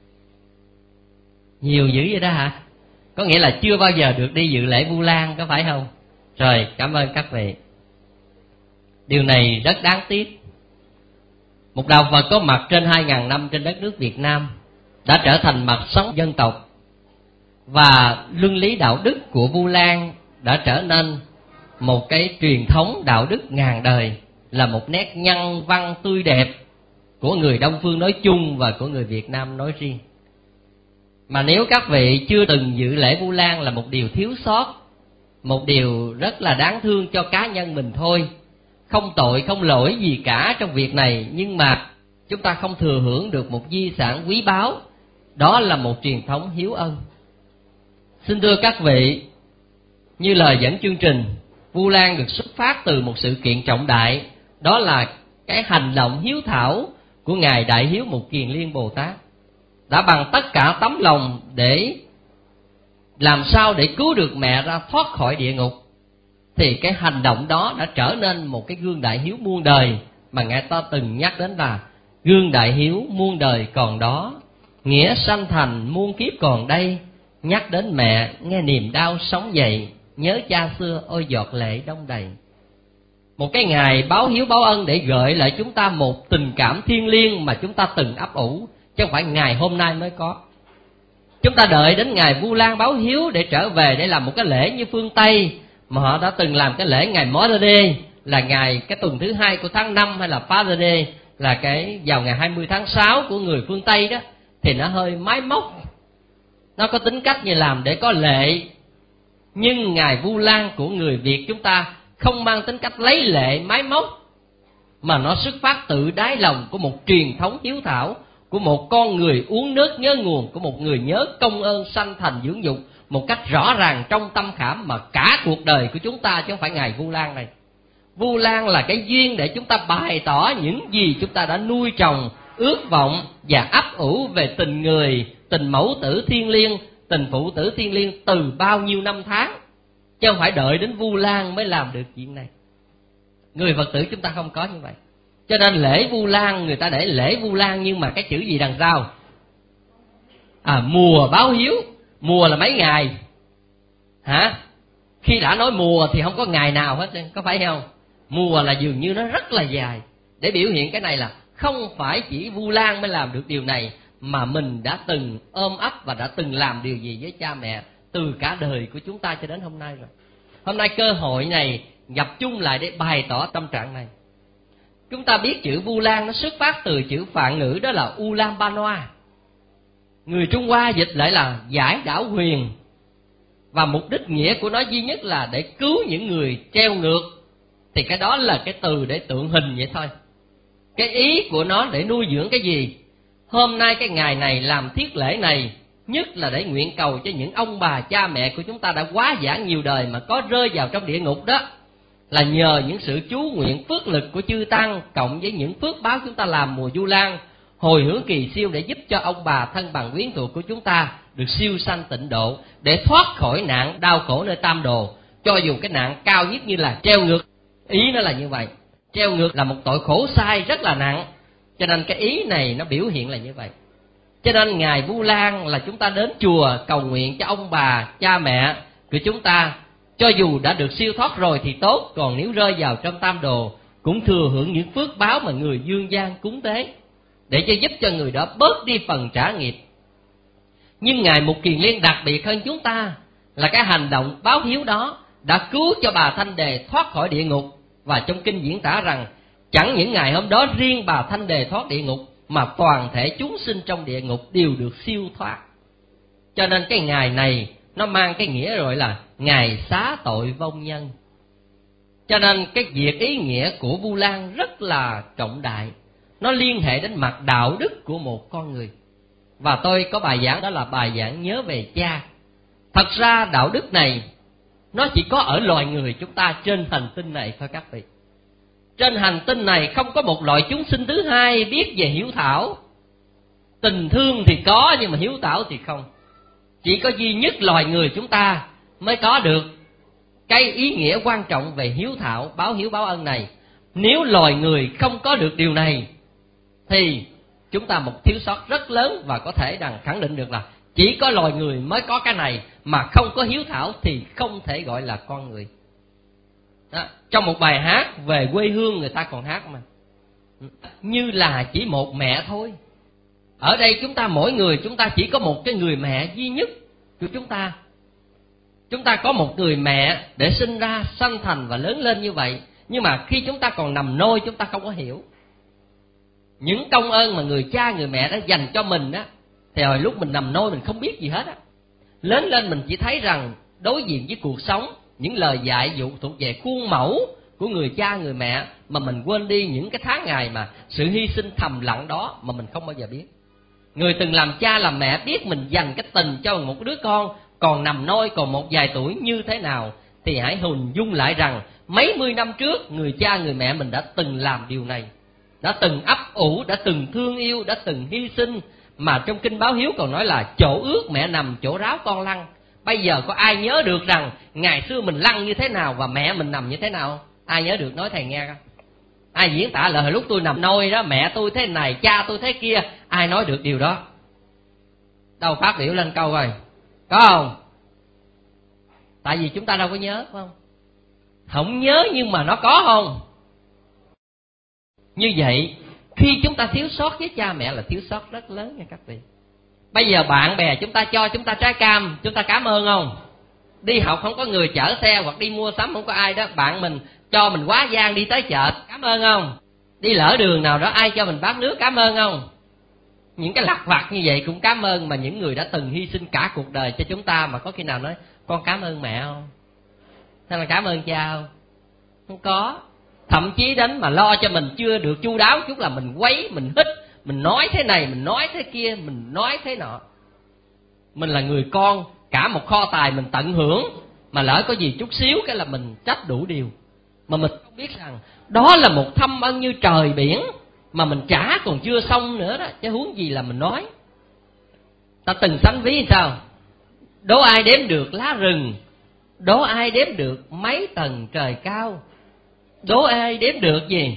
Nhiều dữ vậy đó hả? Có nghĩa là chưa bao giờ được đi dự lễ Vu Lan, có phải không? Rồi, cảm ơn các vị. Điều này rất đáng tiếc. Một đạo Phật có mặt trên hai ngàn năm trên đất nước Việt Nam đã trở thành mặt sống dân tộc, và luân lý đạo đức của Vu Lan đã trở nên một cái truyền thống đạo đức ngàn đời, là một nét nhân văn tươi đẹp của người Đông Phương nói chung và của người Việt Nam nói riêng. Mà nếu các vị chưa từng dự lễ Vu Lan là một điều thiếu sót, một điều rất là đáng thương cho cá nhân mình thôi. Không tội không lỗi gì cả trong việc này, nhưng mà chúng ta không thừa hưởng được một di sản quý báu, đó là một truyền thống hiếu ân. Xin thưa các vị, như lời dẫn chương trình, Vu Lan được xuất phát từ một sự kiện trọng đại, đó là cái hành động hiếu thảo của Ngài Đại Hiếu Mục Kiền Liên Bồ Tát. đã bằng tất cả tấm lòng để làm sao để cứu được mẹ ra thoát khỏi địa ngục, thì cái hành động đó đã trở nên một cái gương đại hiếu muôn đời mà Ngài ta từng nhắc đến là gương đại hiếu muôn đời còn đó, nghĩa sanh thành muôn kiếp còn đây. Nhắc đến mẹ nghe niềm đau sống dậy, nhớ cha xưa ôi giọt lệ đông đầy. Một cái ngày báo hiếu báo ân để gợi lại chúng ta một tình cảm thiêng liêng mà chúng ta từng ấp ủ, chứ không phải ngày hôm nay mới có. Chúng ta đợi đến ngày Vu Lan báo hiếu để trở về để làm một cái lễ như phương Tây, mà họ đã từng làm cái lễ ngày Mother Day là ngày cái tuần thứ hai của tháng năm, hay là Father Day là cái vào ngày hai mươi tháng sáu của người phương Tây đó, thì nó hơi máy móc, nó có tính cách như làm để có lệ. Nhưng ngày Vu Lan của người Việt chúng ta không mang tính cách lấy lệ máy móc, mà nó xuất phát từ đáy lòng của một truyền thống hiếu thảo, của một con người uống nước nhớ nguồn, của một người nhớ công ơn sanh thành dưỡng dục một cách rõ ràng trong tâm khảm mà cả cuộc đời của chúng ta, chứ không phải ngày Vu Lan này. Vu Lan là cái duyên để chúng ta bày tỏ những gì chúng ta đã nuôi trồng, ước vọng và ấp ủ về tình người, tình mẫu tử thiêng liêng, tình phụ tử thiêng liêng từ bao nhiêu năm tháng, chứ không phải đợi đến Vu Lan mới làm được chuyện này. Người Phật tử chúng ta không có như vậy. Cho nên lễ Vu Lan, người ta để lễ Vu Lan nhưng mà cái chữ gì đằng sau? À, mùa báo hiếu. Mùa là mấy ngày? Hả? Khi đã nói mùa thì không có ngày nào hết, có phải không? Mùa là dường như nó rất là dài, để biểu hiện cái này là không phải chỉ Vu Lan mới làm được điều này, mà mình đã từng ôm ấp và đã từng làm điều gì với cha mẹ từ cả đời của chúng ta cho đến hôm nay rồi. Hôm nay cơ hội này gặp chung lại để bày tỏ tâm trạng này. Chúng ta biết chữ Vu Lan nó xuất phát từ chữ Phạn ngữ đó là Ulaanbaatar. Người Trung Hoa dịch lại là giải đảo huyền, và mục đích nghĩa của nó duy nhất là để cứu những người treo ngược. Thì cái đó là cái từ để tượng hình vậy thôi. Cái ý của nó để nuôi dưỡng cái gì? Hôm nay cái ngày này làm thiết lễ này, nhất là để nguyện cầu cho những ông bà cha mẹ của chúng ta đã quá giả nhiều đời mà có rơi vào trong địa ngục đó, là nhờ những sự chú nguyện phước lực của chư tăng cộng với những phước báo chúng ta làm mùa Vu Lan, hồi hướng kỳ siêu để giúp cho ông bà thân bằng quyến thuộc của chúng ta được siêu sanh tịnh độ, để thoát khỏi nạn đau khổ nơi tam đồ, cho dù cái nạn cao nhất như là treo ngược. Ý nó là như vậy, treo ngược là một tội khổ sai rất là nặng, cho nên cái ý này nó biểu hiện là như vậy. Cho nên ngày Vu Lan là chúng ta đến chùa cầu nguyện cho ông bà cha mẹ của chúng ta, cho dù đã được siêu thoát rồi thì tốt, còn nếu rơi vào trong tam đồ cũng thừa hưởng những phước báo mà người dương gian cúng tế, để cho giúp cho người đó bớt đi phần trả nghiệp. Nhưng ngài Mục Kiền Liên đặc biệt hơn chúng ta là cái hành động báo hiếu đó đã cứu cho bà Thanh Đề thoát khỏi địa ngục. Và trong kinh diễn tả rằng chẳng những ngày hôm đó riêng bà Thanh Đề thoát địa ngục, mà toàn thể chúng sinh trong địa ngục đều được siêu thoát. Cho nên cái ngày này nó mang cái nghĩa rồi là ngày xá tội vong nhân. Cho nên cái việc ý nghĩa của Vu Lan rất là trọng đại, nó liên hệ đến mặt đạo đức của một con người. Và tôi có bài giảng đó là bài giảng nhớ về cha. Thật ra đạo đức này nó chỉ có ở loài người chúng ta trên hành tinh này thôi các vị. Trên hành tinh này không có một loại chúng sinh thứ hai biết về hiếu thảo. Tình thương thì có nhưng mà hiếu thảo thì không. Chỉ có duy nhất loài người chúng ta mới có được cái ý nghĩa quan trọng về hiếu thảo, báo hiếu báo ân này. Nếu loài người không có được điều này thì chúng ta một thiếu sót rất lớn, và có thể rằng khẳng định được là chỉ có loài người mới có cái này, mà không có hiếu thảo thì không thể gọi là con người. Đó. Trong một bài hát về quê hương người ta còn hát mà, như là chỉ một mẹ thôi. Ở đây chúng ta mỗi người chúng ta chỉ có một cái người mẹ duy nhất của chúng ta. Chúng ta có một người mẹ để sinh ra, sanh thành và lớn lên như vậy. Nhưng mà khi chúng ta còn nằm nôi chúng ta không có hiểu những công ơn mà người cha người mẹ đã dành cho mình á. Thì hồi lúc mình nằm nôi mình không biết gì hết á. Lớn lên mình chỉ thấy rằng đối diện với cuộc sống, những lời dạy dụ thuộc về khuôn mẫu của người cha người mẹ, mà mình quên đi những cái tháng ngày mà sự hy sinh thầm lặng đó mà mình không bao giờ biết. Người từng làm cha làm mẹ biết mình dành cái tình cho một đứa con còn nằm nôi, còn một vài tuổi như thế nào, thì hãy hình dung lại rằng mấy mươi năm trước người cha người mẹ mình đã từng làm điều này, đã từng ấp ủ, đã từng thương yêu, đã từng hy sinh, Mà trong kinh báo hiếu còn nói là chỗ ước mẹ nằm, chỗ ráo con lăn. Bây giờ có ai nhớ được rằng ngày xưa mình lăn như thế nào và mẹ mình nằm như thế nào? Ai nhớ được nói thầy nghe coi. Ai diễn tả là hồi lúc tôi nằm nôi đó, mẹ tôi thế này, cha tôi thế kia. Ai nói được điều đó? Đâu phát biểu lên câu rồi. Có không? Tại vì chúng ta đâu có nhớ, phải không? Không nhớ nhưng mà nó có không? Như vậy, khi chúng ta thiếu sót với cha mẹ là thiếu sót rất lớn nha các vị. Bây giờ bạn bè chúng ta cho chúng ta trái cam, chúng ta cảm ơn không? Đi học không có người chở xe hoặc đi mua sắm không có ai đó, bạn mình cho mình quá gian đi tới chợ, cảm ơn không? Đi lỡ đường nào đó ai cho mình bát nước, cảm ơn không? Những cái lặt vặt như vậy cũng cảm ơn. Mà những người đã từng hy sinh cả cuộc đời cho chúng ta mà có khi nào nói con cảm ơn mẹ không? Hay là cảm ơn cha không? Không có. Thậm chí đến mà lo cho mình chưa được chu đáo chút là mình quấy, mình hít, mình nói thế này, mình nói thế kia, mình nói thế nọ. Mình là người con, cả một kho tài mình tận hưởng, mà lỡ có gì chút xíu cái là mình trách đủ điều. Mà mình không biết rằng đó là một thâm ân như trời biển, mà mình trả còn chưa xong nữa đó, chứ huống gì là mình nói. Ta từng sánh ví sao? Đố ai đếm được lá rừng, đố ai đếm được mấy tầng trời cao, đố ai đếm được gì?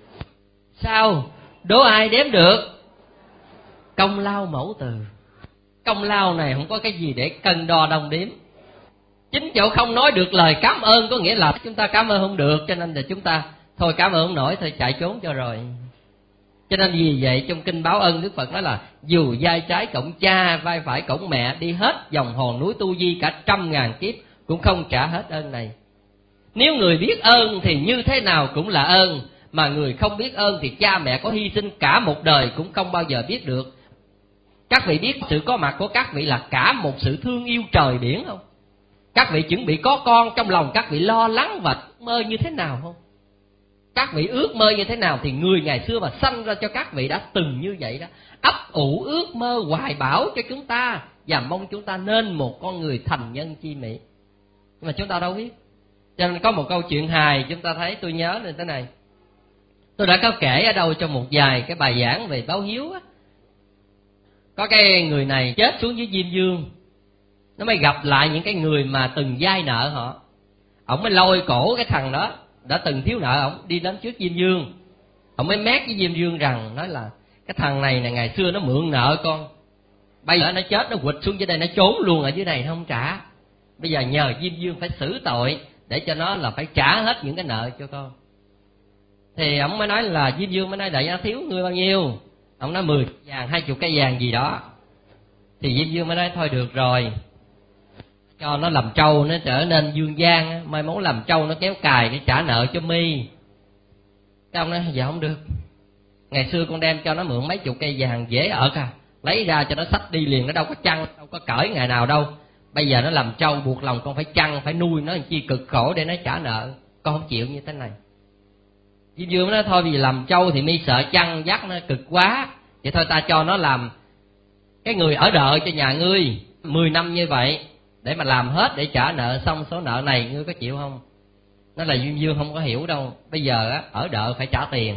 Sao? Đố ai đếm được công lao mẫu từ. Công lao này không có cái gì để cân đo đong đếm. Chính chỗ không nói được lời cảm ơn có nghĩa là chúng ta cảm ơn không được, cho nên là chúng ta thôi cảm ơn không nổi, thôi chạy trốn cho rồi. Cho nên vì vậy trong kinh báo ân Đức Phật nói là dù vai trái cổng cha, vai phải cổng mẹ, đi hết dòng hòn núi tu di cả trăm ngàn kiếp cũng không trả hết ơn này. Nếu người biết ơn thì như thế nào cũng là ơn, mà người không biết ơn thì cha mẹ có hy sinh cả một đời cũng không bao giờ biết được. Các vị biết sự có mặt của các vị là cả một sự thương yêu trời biển không? Các vị chuẩn bị có con, trong lòng các vị lo lắng và ước mơ như thế nào không? Các vị ước mơ như thế nào thì người ngày xưa mà sanh ra cho các vị đã từng như vậy đó. Ấp ủ ước mơ hoài bão cho chúng ta và mong chúng ta nên một con người thành nhân chi mỹ. Nhưng mà chúng ta đâu biết. Cho nên có một câu chuyện hài chúng ta thấy, tôi nhớ lên thế này. Tôi đã có kể ở đâu trong một vài cái bài giảng về báo hiếu á. Có cái người này chết xuống dưới Diêm Dương, nó mới gặp lại những cái người mà từng vay nợ họ. Ông mới lôi cổ cái thằng đó đã từng thiếu nợ ổng đi đến trước Diêm Dương. Ông mới mét với Diêm Dương rằng, nói là cái thằng này là ngày xưa nó mượn nợ con, bây giờ nó chết nó quỵt xuống dưới đây, nó trốn luôn ở dưới này nó không trả. Bây giờ nhờ Diêm Dương phải xử tội để cho nó là phải trả hết những cái nợ cho con. Thì ông mới nói là Diêm Dương mới nói đại gia thiếu ngươi bao nhiêu? Ông nói mười vàng, hai chục cây vàng gì đó. Thì Diêm Dương mới nói thôi được rồi, cho nó làm trâu, nó trở nên dương gian, mai mốt làm trâu nó kéo cài để trả nợ cho mi. Cái ông nói dạ không được, ngày xưa con đem cho nó mượn mấy chục cây vàng dễ ở à, lấy ra cho nó xách đi liền, nó đâu có chăn, đâu có cởi ngày nào đâu. Bây giờ nó làm trâu buộc lòng con phải chăn, phải nuôi nó chi cực khổ để nó trả nợ, con không chịu như thế này. Diêm Dương nói thôi vì làm trâu thì mi sợ chăn dắt nó cực quá, vậy thôi ta cho nó làm cái người ở đợi cho nhà ngươi mười năm như vậy, để mà làm hết để trả nợ xong số nợ này, ngươi có chịu không? Nó là Diêm Dương không có hiểu đâu. Bây giờ á, ở đợi phải trả tiền,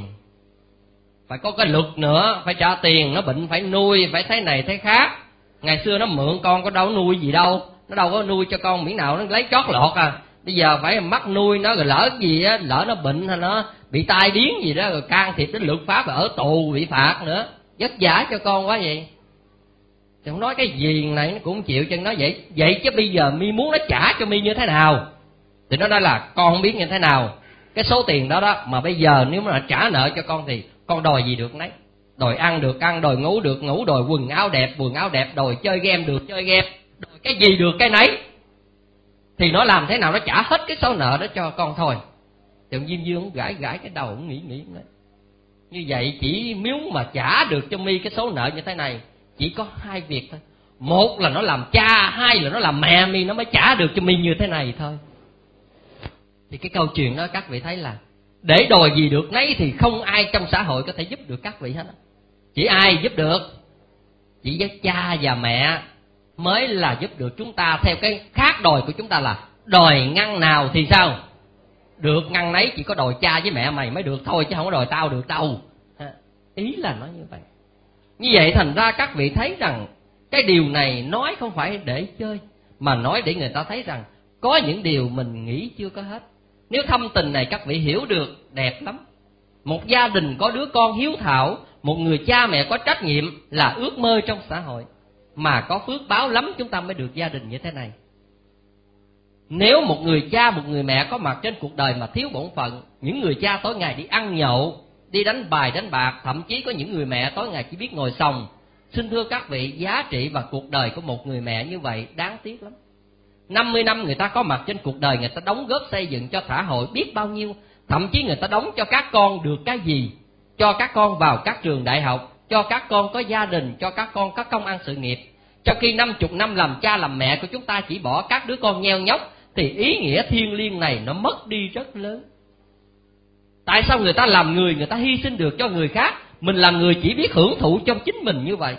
phải có cái luật nữa, phải trả tiền, nó bệnh phải nuôi, phải thế này thế khác. Ngày xưa nó mượn con có đâu nuôi gì đâu, nó đâu có nuôi cho con miễn nào nó lấy chót lọt à. Bây giờ phải mắc nuôi nó, rồi lỡ gì á, lỡ nó bệnh hay nó bị tai biến gì đó, rồi can thiệp đến luật pháp, rồi ở tù bị phạt nữa, vất vả cho con quá vậy. Thì không nói cái gì này nó cũng không chịu, chân nói vậy vậy chứ bây giờ mi muốn nó trả cho mi như thế nào? Thì nó nói là con không biết như thế nào, cái số tiền đó đó mà bây giờ nếu mà trả nợ cho con thì con đòi gì được nấy, đòi ăn được ăn, đòi ngủ được ngủ, đòi quần áo đẹp quần áo đẹp, đòi chơi game được chơi game, đòi cái gì được cái nấy. Thì nó làm thế nào nó trả hết cái số nợ đó cho con thôi. Thì ông Diêm Dương gãi gãi cái đầu, ông nghĩ nghĩ nói, như vậy chỉ nếu mà trả được cho mi cái số nợ như thế này chỉ có hai việc thôi. Một là nó làm cha, hai là nó làm mẹ mi, nó mới trả được cho mi như thế này thôi. Thì cái câu chuyện đó các vị thấy là để đòi gì được nấy thì không ai trong xã hội có thể giúp được các vị hết. Chỉ ai giúp được? Chỉ với cha và mẹ mới là giúp được chúng ta theo cái khác đòi của chúng ta là đòi ngăn nào thì sao? Được ngăn nấy, chỉ có đòi cha với mẹ mày mới được thôi chứ không có đòi tao được đâu. Ý là nói như vậy. Như vậy thành ra các vị thấy rằng cái điều này nói không phải để chơi, mà nói để người ta thấy rằng có những điều mình nghĩ chưa có hết. Nếu thâm tình này các vị hiểu được, đẹp lắm. Một gia đình có đứa con hiếu thảo, một người cha mẹ có trách nhiệm là ước mơ trong xã hội. Mà có phước báo lắm chúng ta mới được gia đình như thế này. Nếu một người cha, một người mẹ có mặt trên cuộc đời mà thiếu bổn phận, những người cha tối ngày đi ăn nhậu, đi đánh bài đánh bạc, thậm chí có những người mẹ tối ngày chỉ biết ngồi sòng. Xin thưa các vị, giá trị và cuộc đời của một người mẹ như vậy đáng tiếc lắm. năm mươi năm người ta có mặt trên cuộc đời, người ta đóng góp xây dựng cho xã hội biết bao nhiêu. Thậm chí người ta đóng cho các con được cái gì, cho các con vào các trường đại học, cho các con có gia đình, cho các con có công ăn sự nghiệp. Trong khi năm chục năm làm cha làm mẹ của chúng ta chỉ bỏ các đứa con nheo nhóc, thì ý nghĩa thiêng liêng này nó mất đi rất lớn. Tại sao người ta làm người, người ta hy sinh được cho người khác, mình làm người chỉ biết hưởng thụ trong chính mình như vậy?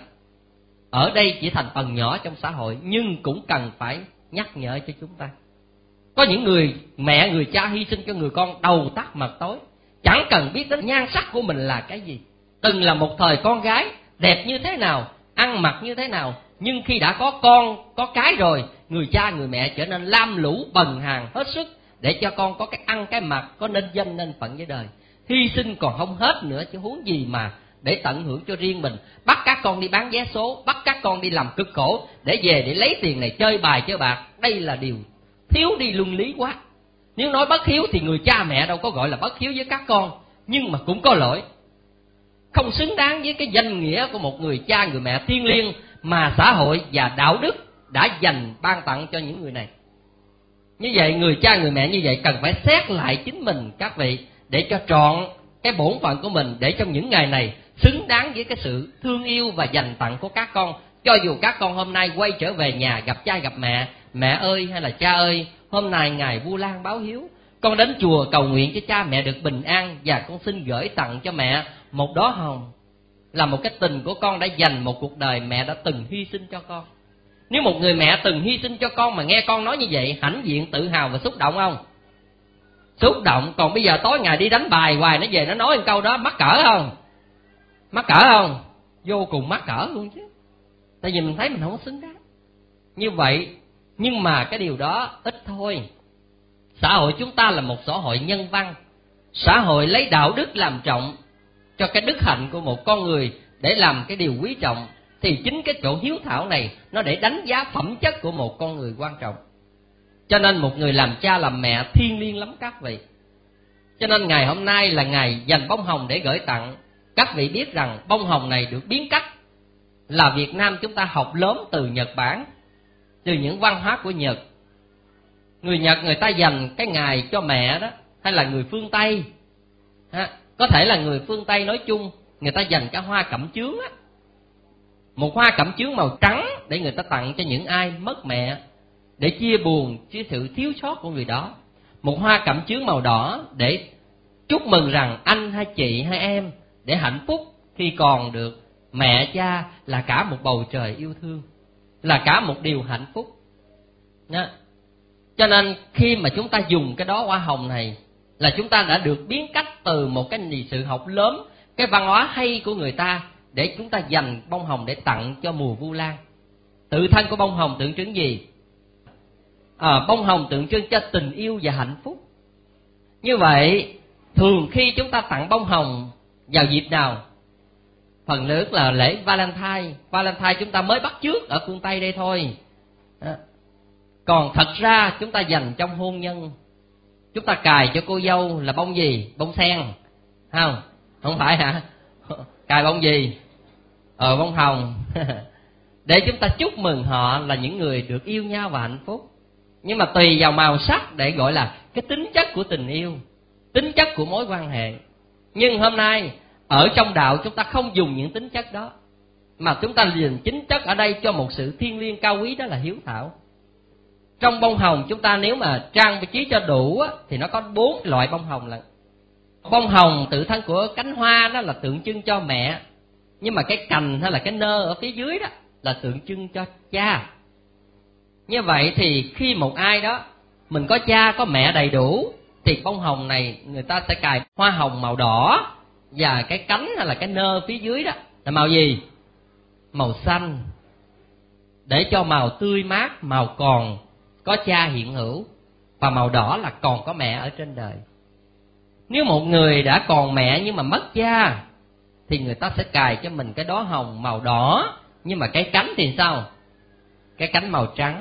Ở đây chỉ thành phần nhỏ trong xã hội, nhưng cũng cần phải nhắc nhở cho chúng ta. Có những người mẹ, người cha hy sinh cho người con đầu tắt mặt tối, chẳng cần biết đến nhan sắc của mình là cái gì. Từng là một thời con gái, đẹp như thế nào, ăn mặc như thế nào, nhưng khi đã có con, có cái rồi, người cha, người mẹ trở nên lam lũ bần hàn hết sức để cho con có cái ăn, cái mặc, có nên danh nên phận với đời. Hy sinh còn không hết nữa, chứ huống gì mà để tận hưởng cho riêng mình. Bắt các con đi bán vé số, bắt các con đi làm cực khổ để về để lấy tiền này chơi bài chơi bạc. Đây là điều thiếu đi luân lý quá. Nếu nói bất hiếu thì người cha mẹ đâu có gọi là bất hiếu với các con, nhưng mà cũng có lỗi, không xứng đáng với cái danh nghĩa của một người cha, người mẹ thiêng liêng mà xã hội và đạo đức đã dành ban tặng cho những người này. Như vậy người cha, người mẹ như vậy cần phải xét lại chính mình các vị, để cho trọn cái bổn phận của mình, để trong những ngày này xứng đáng với cái sự thương yêu và dành tặng của các con. Cho dù các con hôm nay quay trở về nhà gặp cha gặp mẹ, mẹ ơi hay là cha ơi, hôm nay ngày Vu Lan báo hiếu, con đến chùa cầu nguyện cho cha mẹ được bình an, và con xin gửi tặng cho mẹ một đóa hồng, là một cái tình của con đã dành một cuộc đời mẹ đã từng hy sinh cho con. Nếu một người mẹ từng hy sinh cho con mà nghe con nói như vậy, hãnh diện, tự hào và xúc động không? Xúc động. Còn bây giờ tối ngày đi đánh bài hoài, nó về nó nói một câu đó, mắc cỡ không? Mắc cỡ không? Vô cùng mắc cỡ luôn chứ. Tại vì mình thấy mình không có xứng đáng như vậy. Nhưng mà cái điều đó ít thôi. Xã hội chúng ta là một xã hội nhân văn, xã hội lấy đạo đức làm trọng cho cái đức hạnh của một con người để làm cái điều quý trọng. Thì chính cái chỗ hiếu thảo này nó để đánh giá phẩm chất của một con người quan trọng. Cho nên một người làm cha làm mẹ thiêng liêng lắm các vị. Cho nên ngày hôm nay là ngày dành bông hồng để gửi tặng. Các vị biết rằng bông hồng này được biến cách là Việt Nam chúng ta học lớn từ Nhật Bản, từ những văn hóa của Nhật. Người Nhật người ta dành cái ngày cho mẹ đó, hay là người phương Tây ha, có thể là người phương Tây nói chung, người ta dành cái hoa cẩm chướng á, một hoa cẩm chướng màu trắng để người ta tặng cho những ai mất mẹ, để chia buồn với sự thiếu sót của người đó. Một hoa cẩm chướng màu đỏ để chúc mừng rằng anh hay chị hay em để hạnh phúc khi còn được mẹ cha là cả một bầu trời yêu thương, là cả một điều hạnh phúc đó. Cho nên khi mà chúng ta dùng cái đó hoa hồng này là chúng ta đã được biến cách từ một cái gì sự học lớn, cái văn hóa hay của người ta, để chúng ta dành bông hồng để tặng cho mùa Vu Lan. Tự thân của bông hồng tượng trưng gì? À, bông hồng tượng trưng cho tình yêu và hạnh phúc. Như vậy thường khi chúng ta tặng bông hồng vào dịp nào? Phần lớn là lễ Valentine. Valentine chúng ta mới bắt chước ở phương Tây đây thôi. Đó. Còn thật ra chúng ta dành trong hôn nhân. Chúng ta cài cho cô dâu là bông gì? Bông sen. Không? Không phải hả? Cài bông gì? Ờ bông hồng. Để chúng ta chúc mừng họ là những người được yêu nhau và hạnh phúc. Nhưng mà tùy vào màu sắc để gọi là cái tính chất của tình yêu, tính chất của mối quan hệ. Nhưng hôm nay ở trong đạo chúng ta không dùng những tính chất đó, mà chúng ta dùng chính chất ở đây cho một sự thiêng liêng cao quý, đó là hiếu thảo. Trong bông hồng chúng ta nếu mà trang trí cho đủ á, thì nó có bốn loại bông hồng là. Bông hồng tự thân của cánh hoa đó là tượng trưng cho mẹ, nhưng mà cái cành hay là cái nơ ở phía dưới đó là tượng trưng cho cha. Như vậy thì khi một ai đó mình có cha có mẹ đầy đủ, thì bông hồng này người ta sẽ cài hoa hồng màu đỏ, và cái cánh hay là cái nơ phía dưới đó là màu gì? màu xanh, để cho màu tươi mát, màu còn có cha hiện hữu, và màu đỏ là còn có mẹ ở trên đời. Nếu một người đã còn mẹ nhưng mà mất cha, thì người ta sẽ cài cho mình cái đóa hồng màu đỏ, nhưng mà cái cánh thì sao? Cái cánh màu trắng.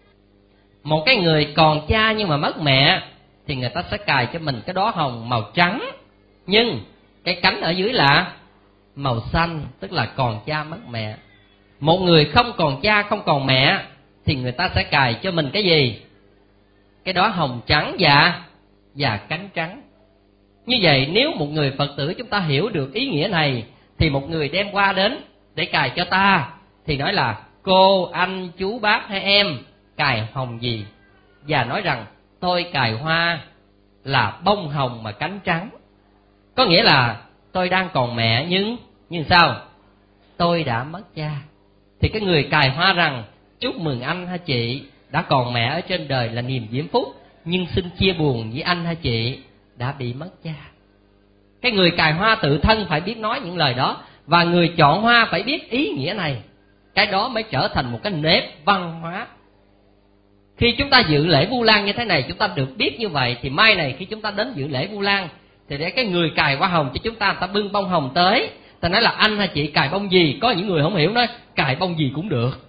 Một cái người còn cha nhưng mà mất mẹ, thì người ta sẽ cài cho mình cái đóa hồng màu trắng, nhưng cái cánh ở dưới là màu xanh, tức là còn cha mất mẹ. Một người không còn cha, không còn mẹ, thì người ta sẽ cài cho mình cái gì? Cái đóa hồng trắng và và cánh trắng. Như vậy nếu một người Phật tử chúng ta hiểu được ý nghĩa này, thì một người đem qua đến để cài cho ta, thì nói là cô, anh, chú, bác hay em cài hồng gì, và nói rằng tôi cài hoa là bông hồng mà cánh trắng. Có nghĩa là tôi đang còn mẹ, nhưng nhưng sao? Tôi đã mất cha. Thì cái người cài hoa rằng chúc mừng anh hay chị đã còn mẹ ở trên đời là niềm diễm phúc, nhưng xin chia buồn với anh hay chị đã bị mất cha. Cái người cài hoa tự thân phải biết nói những lời đó, và người chọn hoa phải biết ý nghĩa này. Cái đó mới trở thành một cái nếp văn hóa. Khi chúng ta dự lễ Vu Lan như thế này, chúng ta được biết như vậy, thì mai này khi chúng ta đến dự lễ Vu Lan, thì để cái người cài hoa hồng cho chúng ta, ta bưng bông hồng tới, ta nói là anh hay chị cài bông gì. Có những người không hiểu, nói cài bông gì cũng được.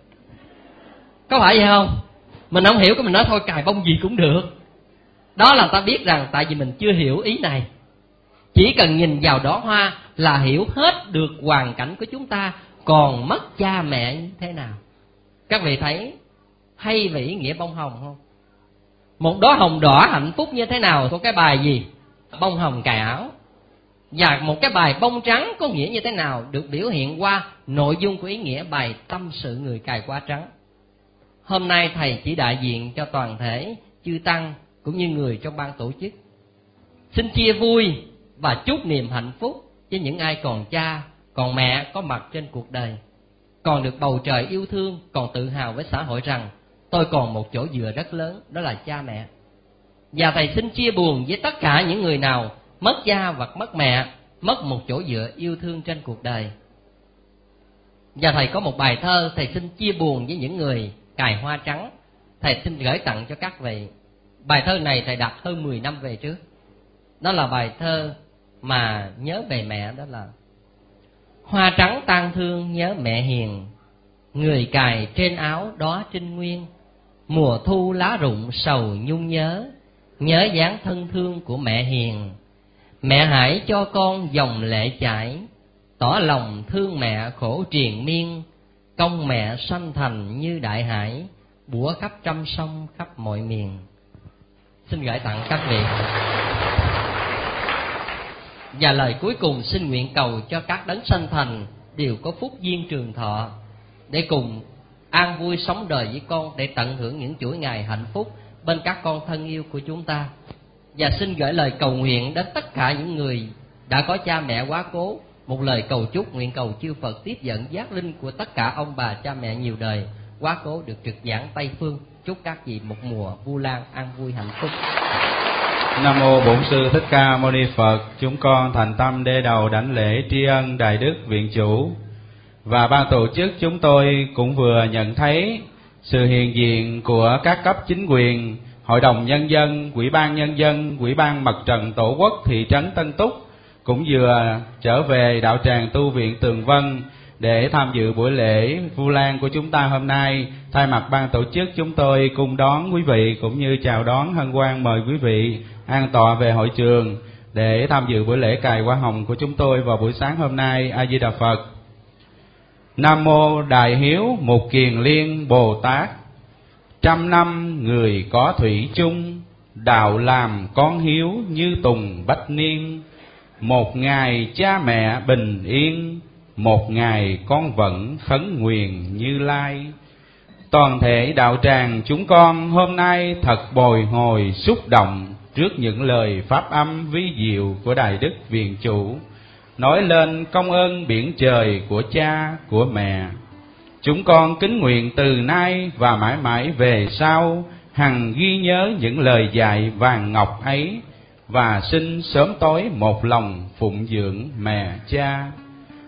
Có phải vậy không? Mình không hiểu, cái mình nói thôi cài bông gì cũng được. Đó là ta biết rằng tại vì mình chưa hiểu ý này. Chỉ cần nhìn vào đóa hoa là hiểu hết được hoàn cảnh của chúng ta còn mất cha mẹ như thế nào. Các vị thấy hay về ý nghĩa bông hồng không? Một đóa hồng đỏ hạnh phúc như thế nào có cái bài gì? Bông hồng cài áo. Và một cái bài bông trắng có nghĩa như thế nào được biểu hiện qua nội dung của ý nghĩa bài tâm sự người cài hoa trắng. Hôm nay thầy chỉ đại diện cho toàn thể chư tăng cũng như người trong ban tổ chức, xin chia vui và chúc niềm hạnh phúc với những ai còn cha, còn mẹ có mặt trên cuộc đời, còn được bầu trời yêu thương, còn tự hào với xã hội rằng tôi còn một chỗ dựa rất lớn, đó là cha mẹ. Và thầy xin chia buồn với tất cả những người nào mất cha hoặc mất mẹ, mất một chỗ dựa yêu thương trên cuộc đời. Và thầy có một bài thơ, thầy xin chia buồn với những người cài hoa trắng. Thầy xin gửi tặng cho các vị. Bài thơ này thầy đặt hơn mười năm về trước. Đó là bài thơ mà nhớ về mẹ, đó là: hoa trắng tang thương nhớ mẹ hiền, người cài trên áo đó trinh nguyên. Mùa thu lá rụng sầu nhung nhớ, nhớ dáng thân thương của mẹ hiền. Mẹ hãy cho con dòng lệ chảy, tỏ lòng thương mẹ khổ triền miên. Công mẹ sanh thành như đại hải, bủa khắp trăm sông khắp mọi miền. Xin gửi tặng các vị. Và lời cuối cùng xin nguyện cầu cho các đấng sanh thành đều có phúc duyên trường thọ, để cùng an vui sống đời với con, để tận hưởng những chuỗi ngày hạnh phúc bên các con thân yêu của chúng ta. Và xin gửi lời cầu nguyện đến tất cả những người đã có cha mẹ quá cố, một lời cầu chúc nguyện cầu chư Phật tiếp dẫn giác linh của tất cả ông bà cha mẹ nhiều đời quá cố được trực giảng Tây Phương. Chúc các vị một mùa Vu Lan an vui hạnh phúc. Nam mô Bổn Sư Thích Ca Mâu Ni Phật. Chúng con thành tâm đê đầu đảnh lễ tri ân Đại Đức Viện Chủ và ban tổ chức. Chúng tôi cũng vừa nhận thấy sự hiện diện của các cấp chính quyền, Hội đồng Nhân dân, Ủy ban Nhân dân, Ủy ban Mặt trận Tổ quốc thị trấn Tân Túc cũng vừa trở về đạo tràng tu viện Tường Vân để tham dự buổi lễ Vu Lan của chúng ta hôm nay. Thay mặt ban tổ chức, chúng tôi cùng đón quý vị cũng như chào đón hân hoan mời quý vị an tọa về hội trường để tham dự buổi lễ cài hoa hồng của chúng tôi vào buổi sáng hôm nay. A Di Đà Phật. Nam mô Đại Hiếu Mục Kiền Liên Bồ Tát. Trăm năm người có thủy chung, đạo làm con hiếu như tùng bách niên. Một ngày cha mẹ bình yên, một ngày con vẫn khấn nguyện Như Lai. Toàn thể đạo tràng chúng con hôm nay thật bồi hồi xúc động trước những lời pháp âm vi diệu của Đại Đức Viện Chủ, nói lên công ơn biển trời của cha, của mẹ. Chúng con kính nguyện từ nay và mãi mãi về sau hằng ghi nhớ những lời dạy vàng ngọc ấy, và xin sớm tối một lòng phụng dưỡng mẹ cha.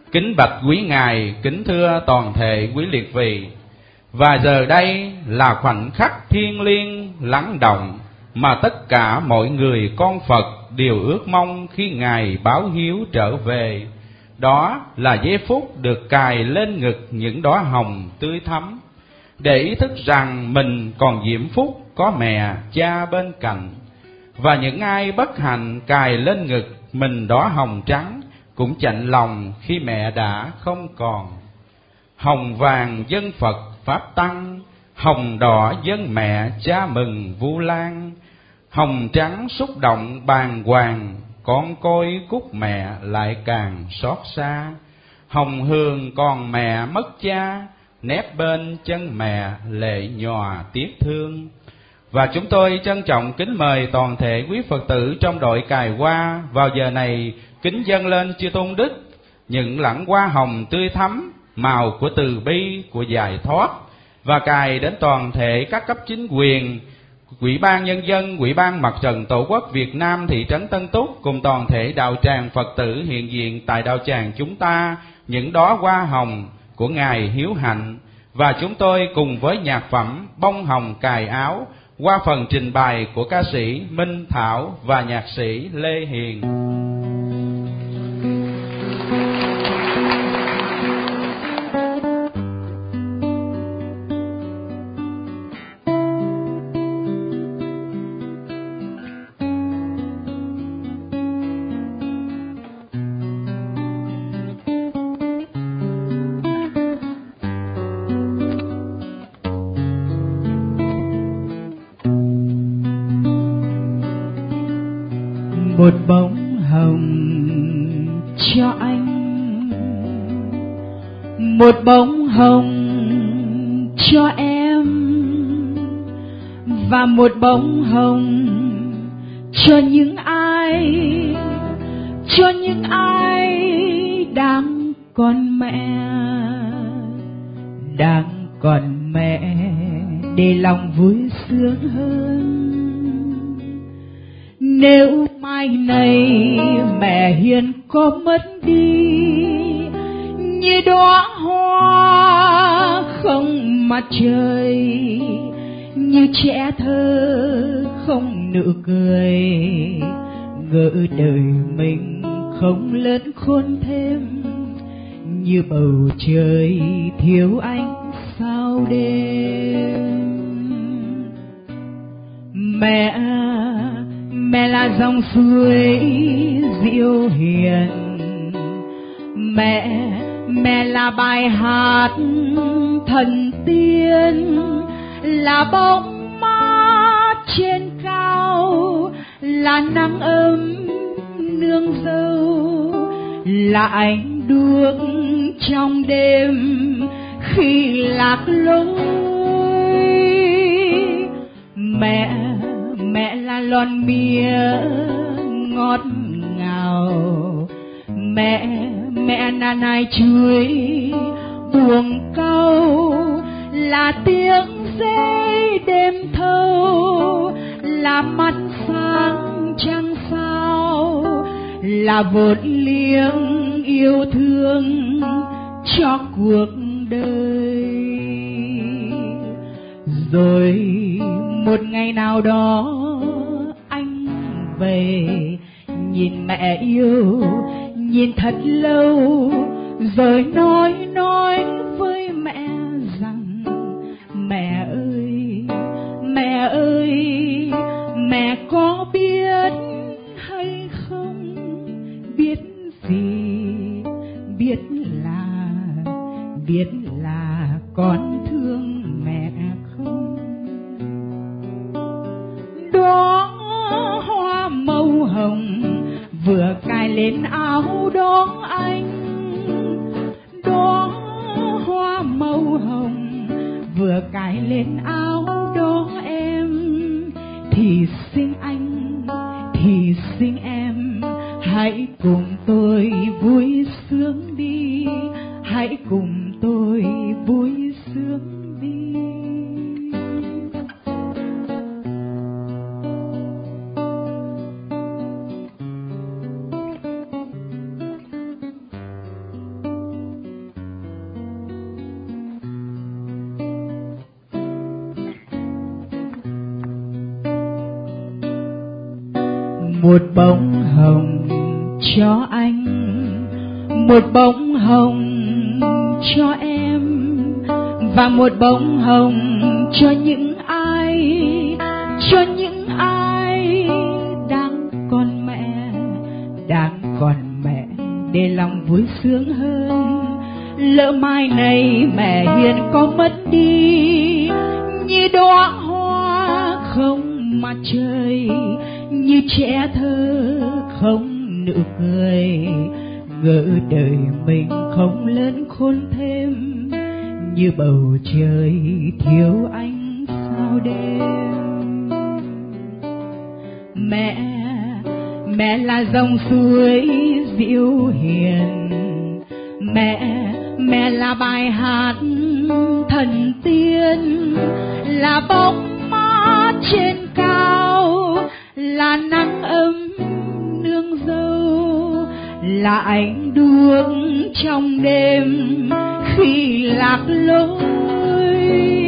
Kính bạch quý ngài, kính thưa toàn thể quý liệt vị. Và giờ đây là khoảnh khắc thiêng liêng lắng động mà tất cả mọi người con Phật đều ước mong khi ngài báo hiếu trở về. Đó là giây phút được cài lên ngực những đóa hồng tươi thắm, để ý thức rằng mình còn diễm phúc có mẹ cha bên cạnh. Và những ai bất hạnh cài lên ngực mình đóa hồng trắng cũng chạnh lòng khi mẹ đã không còn. Hồng vàng dân Phật Pháp Tăng, hồng đỏ dân mẹ cha mừng Vu Lan. Hồng trắng xúc động bàng hoàng, con côi cúc mẹ lại càng xót xa. Hồng hương còn mẹ mất cha, nép bên chân mẹ lệ nhòa tiếc thương. Và chúng tôi trân trọng kính mời toàn thể quý Phật tử trong đội cài hoa vào giờ này kính dâng lên chư Tôn Đức những lẵng hoa hồng tươi thắm, màu của từ bi, của giải thoát, và cài đến toàn thể các cấp chính quyền, Ủy ban Nhân dân, Ủy ban Mặt trận Tổ quốc Việt Nam thị trấn Tân Túc cùng toàn thể đạo tràng Phật tử hiện diện tại đạo tràng chúng ta những đóa hoa hồng của ngài Hiếu Hạnh. Và chúng tôi cùng với nhạc phẩm Bông Hồng Cài Áo qua phần trình bày của ca sĩ Minh Thảo và nhạc sĩ Lê Hiền. Một bông hồng cho anh, một bông hồng cho em, và một bông hồng cho những ai, cho những ai đang còn mẹ, đang còn mẹ để lòng vui sướng hơn. Nếu mai này mẹ hiền có mất đi như đóa hoa không mặt trời, như trẻ thơ không nụ cười, ngỡ đời mình không lớn khôn thêm, như bầu trời thiếu ánh sao đêm. Mẹ, mẹ là dòng suối dịu hiền, mẹ, mẹ là bài hát thần tiên, là bóng mát trên cao, là nắng ấm nương dâu, là ánh đuốc trong đêm khi lạc lối. Mẹ, mẹ là lon mía ngọt ngào, mẹ, mẹ là nai chuối buồng cau, là tiếng dê đêm thâu, là mắt sáng trăng sao, là vốn liếng yêu thương cho cuộc đời. Rồi một ngày nào đó anh về, nhìn mẹ yêu, nhìn thật lâu, rồi nói nói với mẹ rằng mẹ ơi, mẹ ơi, mẹ có biết hay không, biết gì, biết là, biết là con thương mẹ không. Đó hoa màu hồng vừa cài lên áo đó anh, đó hoa màu hồng vừa cài lên áo đó em, thì xin anh, thì xin em, hãy cùng tôi vui sướng đi, hãy cùng tôi vui sướng đi. một bông hồng cho anh, một bông hồng cho em, và một bông hồng cho những ai, cho những ai đang còn mẹ, đang còn mẹ, để lòng vui sướng hơn. Lỡ mai này mẹ hiền có mất đi, như đóa hoa không mặt trời, như trẻ thơ không nụ cười, ngỡ đời mình không lớn khôn thêm, như bầu trời thiếu ánh sao đêm. Mẹ, mẹ là dòng suối dịu hiền, mẹ, mẹ là bài hát thần tiên, là bóng mát trên cao, là nắng ấm nương dâu, là ánh đuốc trong đêm khi lạc lối.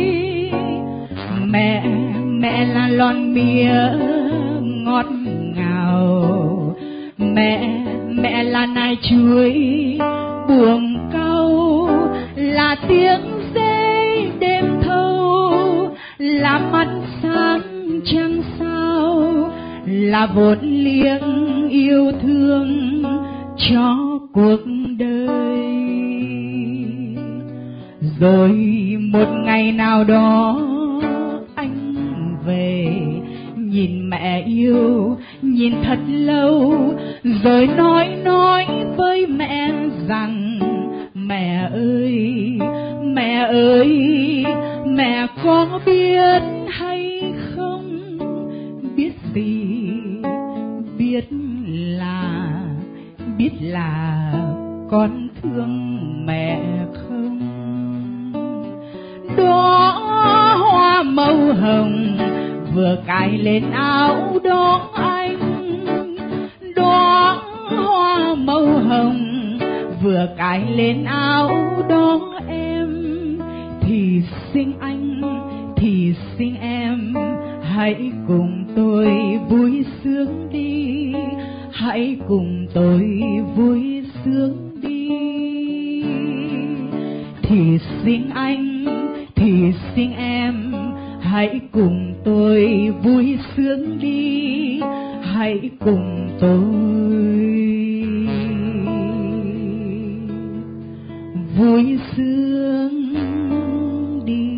Mẹ, mẹ là lon mía ngọt ngào, mẹ, mẹ là nai chuối buồng cau, là tiếng dê đêm thâu, là mắt sáng trăng sao, là vốn liếng yêu thương cho cuộc đời. Rồi một ngày nào đó anh về, nhìn mẹ yêu, nhìn thật lâu, rồi nói nói với mẹ rằng mẹ ơi, mẹ ơi, mẹ có biết hay không, biết gì, biết là, biết là con thương mẹ không. Đóa hoa màu hồng vừa cài lên áo đón anh, đóa hoa màu hồng vừa cài lên áo đón em, thì xin anh, thì xin em, hãy cùng tôi vui sướng đi, hãy cùng tôi vui sướng đi. Thì xin anh, thì xin em, hãy cùng tôi vui sướng đi, hãy cùng tôi vui sướng đi.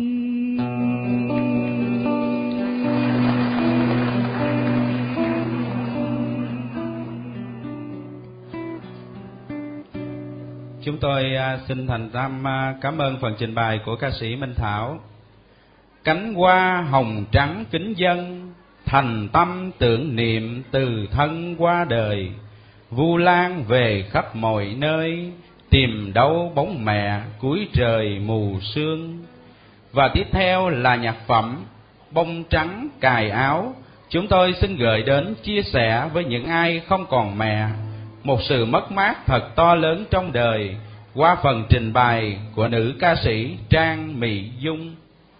Chúng tôi xin thành tâm cảm ơn phần trình bày của ca sĩ Minh Thảo. Cánh hoa hồng trắng kính dâng, thành tâm tưởng niệm từ thân qua đời, vu lan về khắp mọi nơi, tìm đâu bóng mẹ cuối trời mù sương. Và tiếp theo là nhạc phẩm Bông Trắng Cài Áo. Chúng tôi xin gửi đến chia sẻ với những ai không còn mẹ, một sự mất mát thật to lớn trong đời, qua phần trình bày của nữ ca sĩ Trang Mỹ Dung.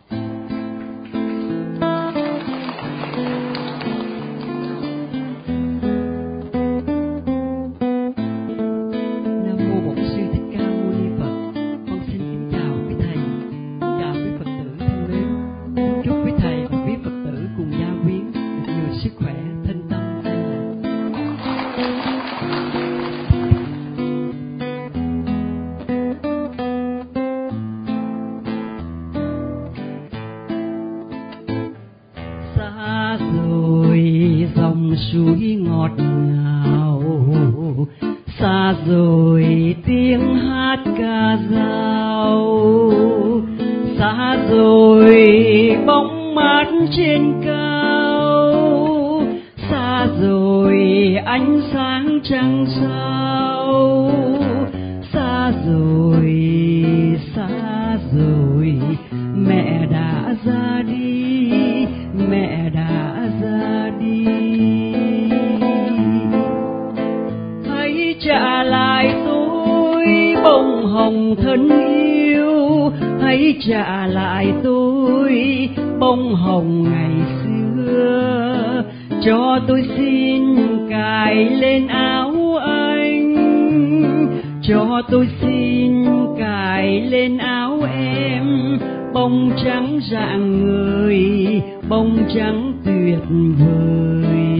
suối ngọt ngào, xa rồi tiếng hát ca dao, xa rồi bóng mát trên cao, xa rồi ánh sáng trăng sao, xa rồi, xa rồi mẹ đã ra đi, mẹ đã ra đi. Hãy trả lại tôi bông hồng thân yêu, hãy trả lại tôi bông hồng ngày xưa, cho tôi xin cài lên áo anh, cho tôi xin cài lên áo em, bông trắng rạng ngời, bông trắng tuyệt vời.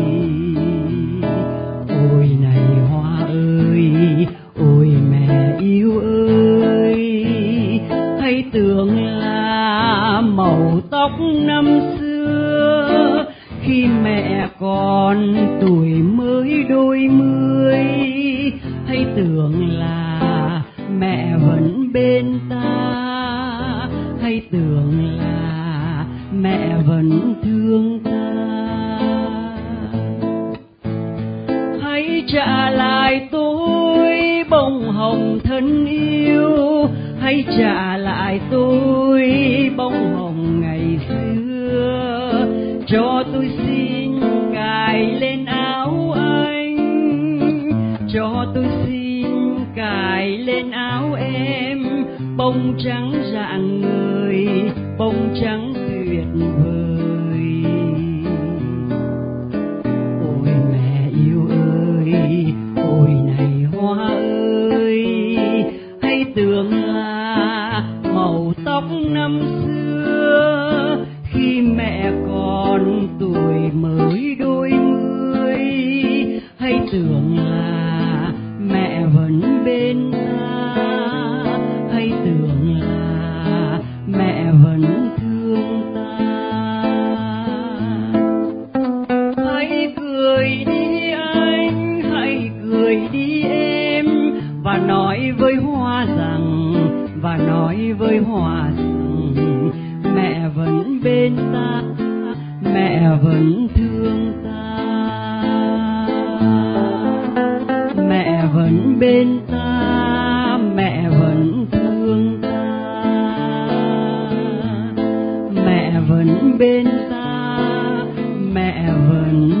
Ôi này hoa ơi, ôi mẹ yêu ơi, hãy tưởng là màu tóc năm xưa, khi mẹ còn tuổi mới đôi mươi. Hãy tưởng là mẹ vẫn bên ta, hãy tưởng là mẹ vẫn thương ta. Hãy trả lại tôi bông hồng thân yêu, hãy trả lại tôi bông hồng ngày xưa, cho tôi xin cài lên áo anh, cho tôi xin cài lên áo em, bông trắng rạng ngời, bông trắng tuyệt vời. Ôi mẹ yêu ơi, ôi này hoa ơi, hãy tưởng là màu tóc năm xưa, khi mẹ còn tuổi mới đôi mươi. Hãy tưởng là mẹ vẫn bên ta, hãy tưởng là mẹ vẫn thương ta. Hãy cười đi anh, hãy cười đi em, và nói với hoa rằng, và nói với hoa rằng mẹ vẫn bên ta, mẹ vẫn thương ta, mẹ vẫn bên ta, mẹ vẫn thương ta, mẹ vẫn bên ta, mẹ vẫn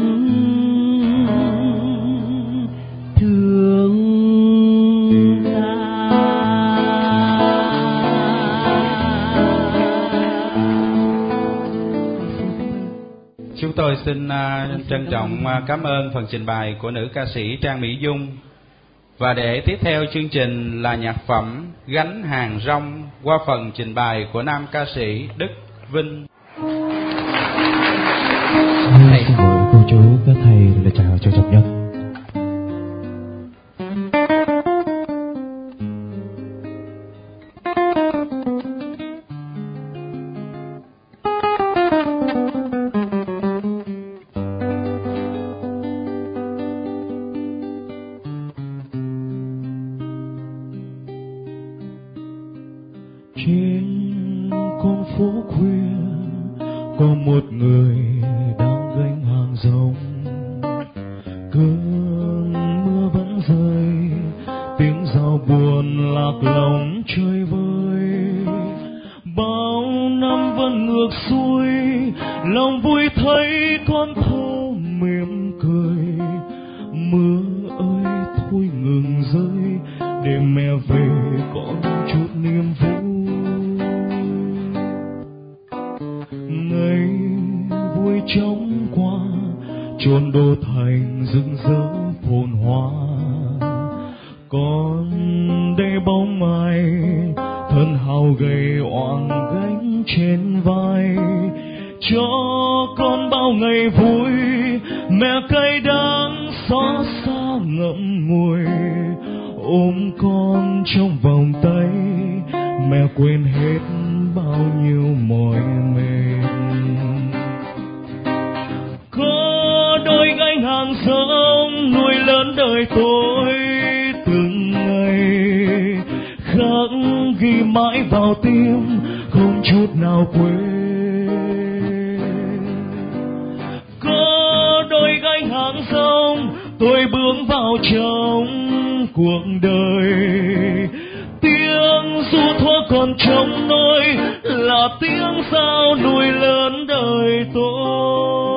thương ta. Chúng tôi xin uh, trân trọng uh, cảm ơn phần trình bày của nữ ca sĩ Trang Mỹ Dung. Và để tiếp theo chương trình là nhạc phẩm Gánh Hàng Rong qua phần trình bày của nam ca sĩ Đức Vinh. Xin mời cô chú, các thầy lời chào cho trọng nhất. Trên con phố khuya có một người đang gánh hàng rong, cơn mưa vẫn rơi, tiếng rào buồn lạc lòng chơi vơi. Bao năm vẫn ngược xuôi, lòng vui thấy con thơ mỉm cười. Mưa ơi thôi ngừng rơi, để mẹ về có chút niềm vui. Ngày vui chóng qua, chốn đô thành rực rỡ phồn hoa. Còn đây bóng ai thân hào gầy oang gánh trên vai, cho con bao ngày vui mẹ cay đắng xót xa ngậm ngùi. Ôm con trong vòng tay, mẹ quên hết bao nhiêu mỏi mệt. Có đôi gánh hàng rong nuôi lớn đời tôi từng ngày, khắc ghi mãi vào tim không chút nào quên. Có đôi gánh hàng rong tôi bước vào trong cuộc đời, tiếng ru thuở còn trong nôi là tiếng sao nuôi lớn đời tôi.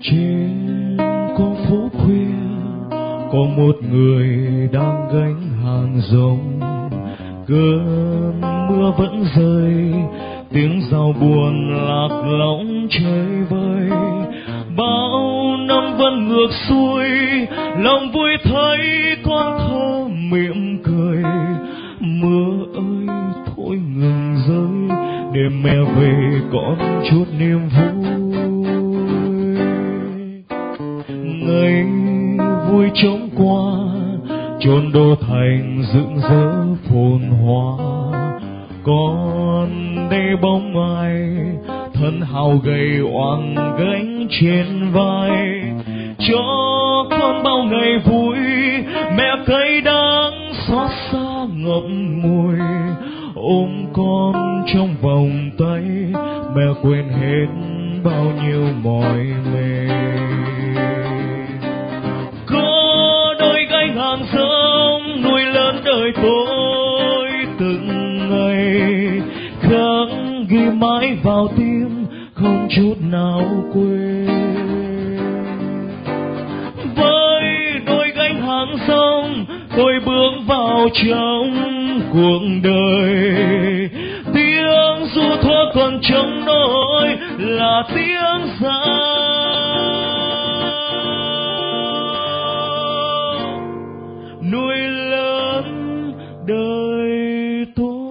Trên con phố khuya có một người đang gánh hàng rong, cơn mưa vẫn rơi, tiếng rào buồn lạc lõng chơi vơi. Bao năm vẫn ngược xuôi, lòng vui thấy con thơ mỉm cười. Mưa ơi thôi ngừng rơi, để mẹ về con chút niềm vui. Ngày vui chóng qua, chốn đô thành rực rỡ phồn hoa. Còn đây bóng ai thân hào gầy oang gánh trên vai, cho con bao ngày vui mẹ cay đắng xót xa ngậm ngùi. Ôm con trong vòng tay, mẹ quên hết bao nhiêu mỏi mệt. Có đôi gánh hàng rong nuôi lớn đời tôi từng ngày, khắc ghi mãi vào tim không chút nào quên. Với đôi gánh hàng rong tôi bước vào trong cuộc đời, tiếng ru thuở còn trong nỗi là tiếng giang nuôi lớn đời tôi.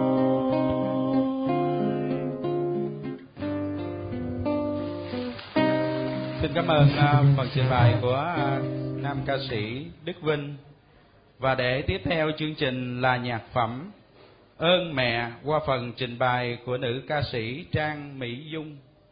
Xin cảm ơn uh, phần trình bày của uh, nam ca sĩ Đức Vinh. Và để tiếp theo chương trình là nhạc phẩm Ơn Mẹ qua phần trình bày của nữ ca sĩ Trang Mỹ Dung.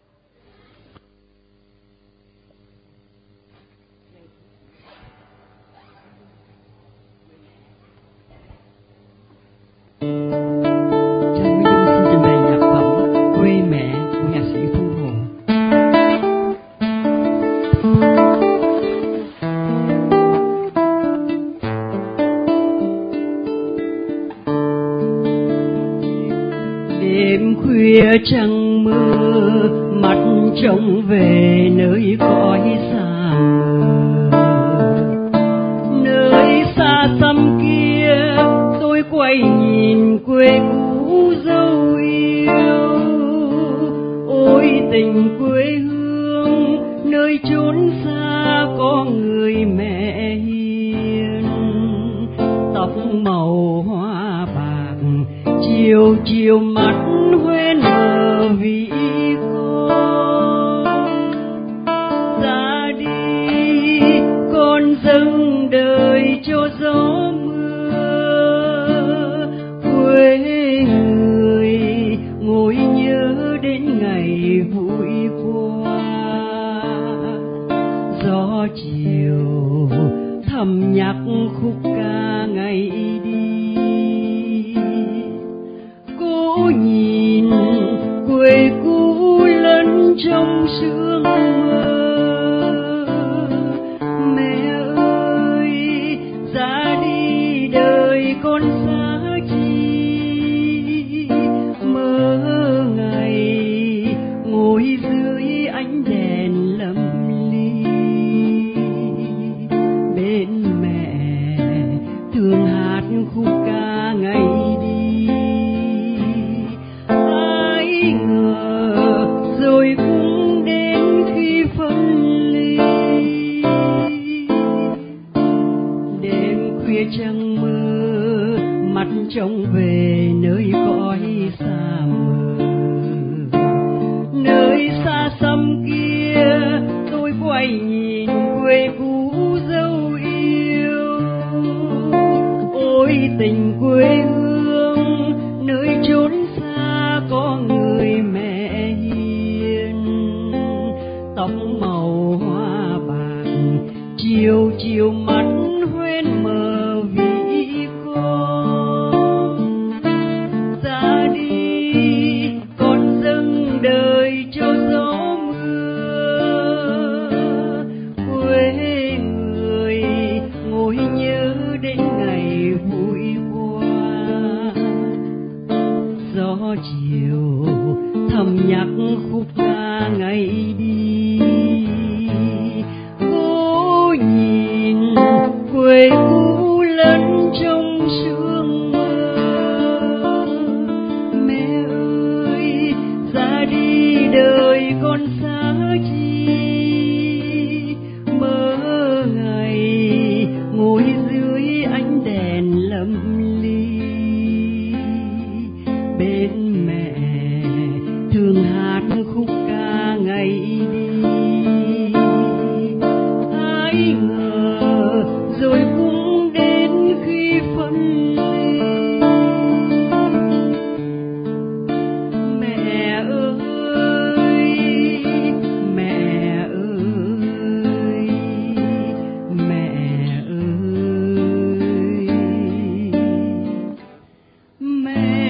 Trang Mỹ Dung xin trình bày nhạc phẩm Quê Mẹ của nhạc sĩ Thu Hồ. Đêm khuya trăng mưa, mắt trông về nơi cõi xa mờ. Nơi xa xăm kia tôi quay nhìn quê cũ dấu yêu. Ôi tình quê hương, nơi chốn xa có người mẹ hiền. Tóc màu hoa bạc, chiều chiều mắt hoen mờ vì con. Ra đi con dâng đời cho gió mưa, quê người ngồi nhớ đến ngày vui qua. Gió chiều thầm nhắc khúc ca ngày đi, cố nhìn quê cũ lẫn trong sương mơ. Mẹ ơi ra đi đời con xa chi, mơ ngày ngồi dưới ánh đèn lầm ly. Bên mẹ thường hát khúc ca ngày đi, ai ngờ rồi cũng đến khi phân ly. Đêm khuya trăng mơ, mắt trông về nơi cõi xa mờ. Nơi xa xăm kia tôi quay nhìn quê cũ dấu yêu. Ôi tình quê hương, nơi chốn xa có người mẹ hiền. Tóc màu hoa bạc, chiều chiều mắt hoen mờ vì con. Ra đi con dâng đời cho gió mưa, quê người ngồi nhớ đến ngày vui qua. Gió chiều thầm nhắc khúc ca ngày đi, quê cũ lẫn trong sương mơ. Mẹ ơi, ra đi đời con xa chi, mơ ngày ngồi dưới ánh đèn lầm ly, bên mẹ thường hát khúc ca ngày đi. Ai ngờ rồi cũng đến khi phân ly. Mẹ ơi, mẹ ơi, mẹ ơi, mẹ.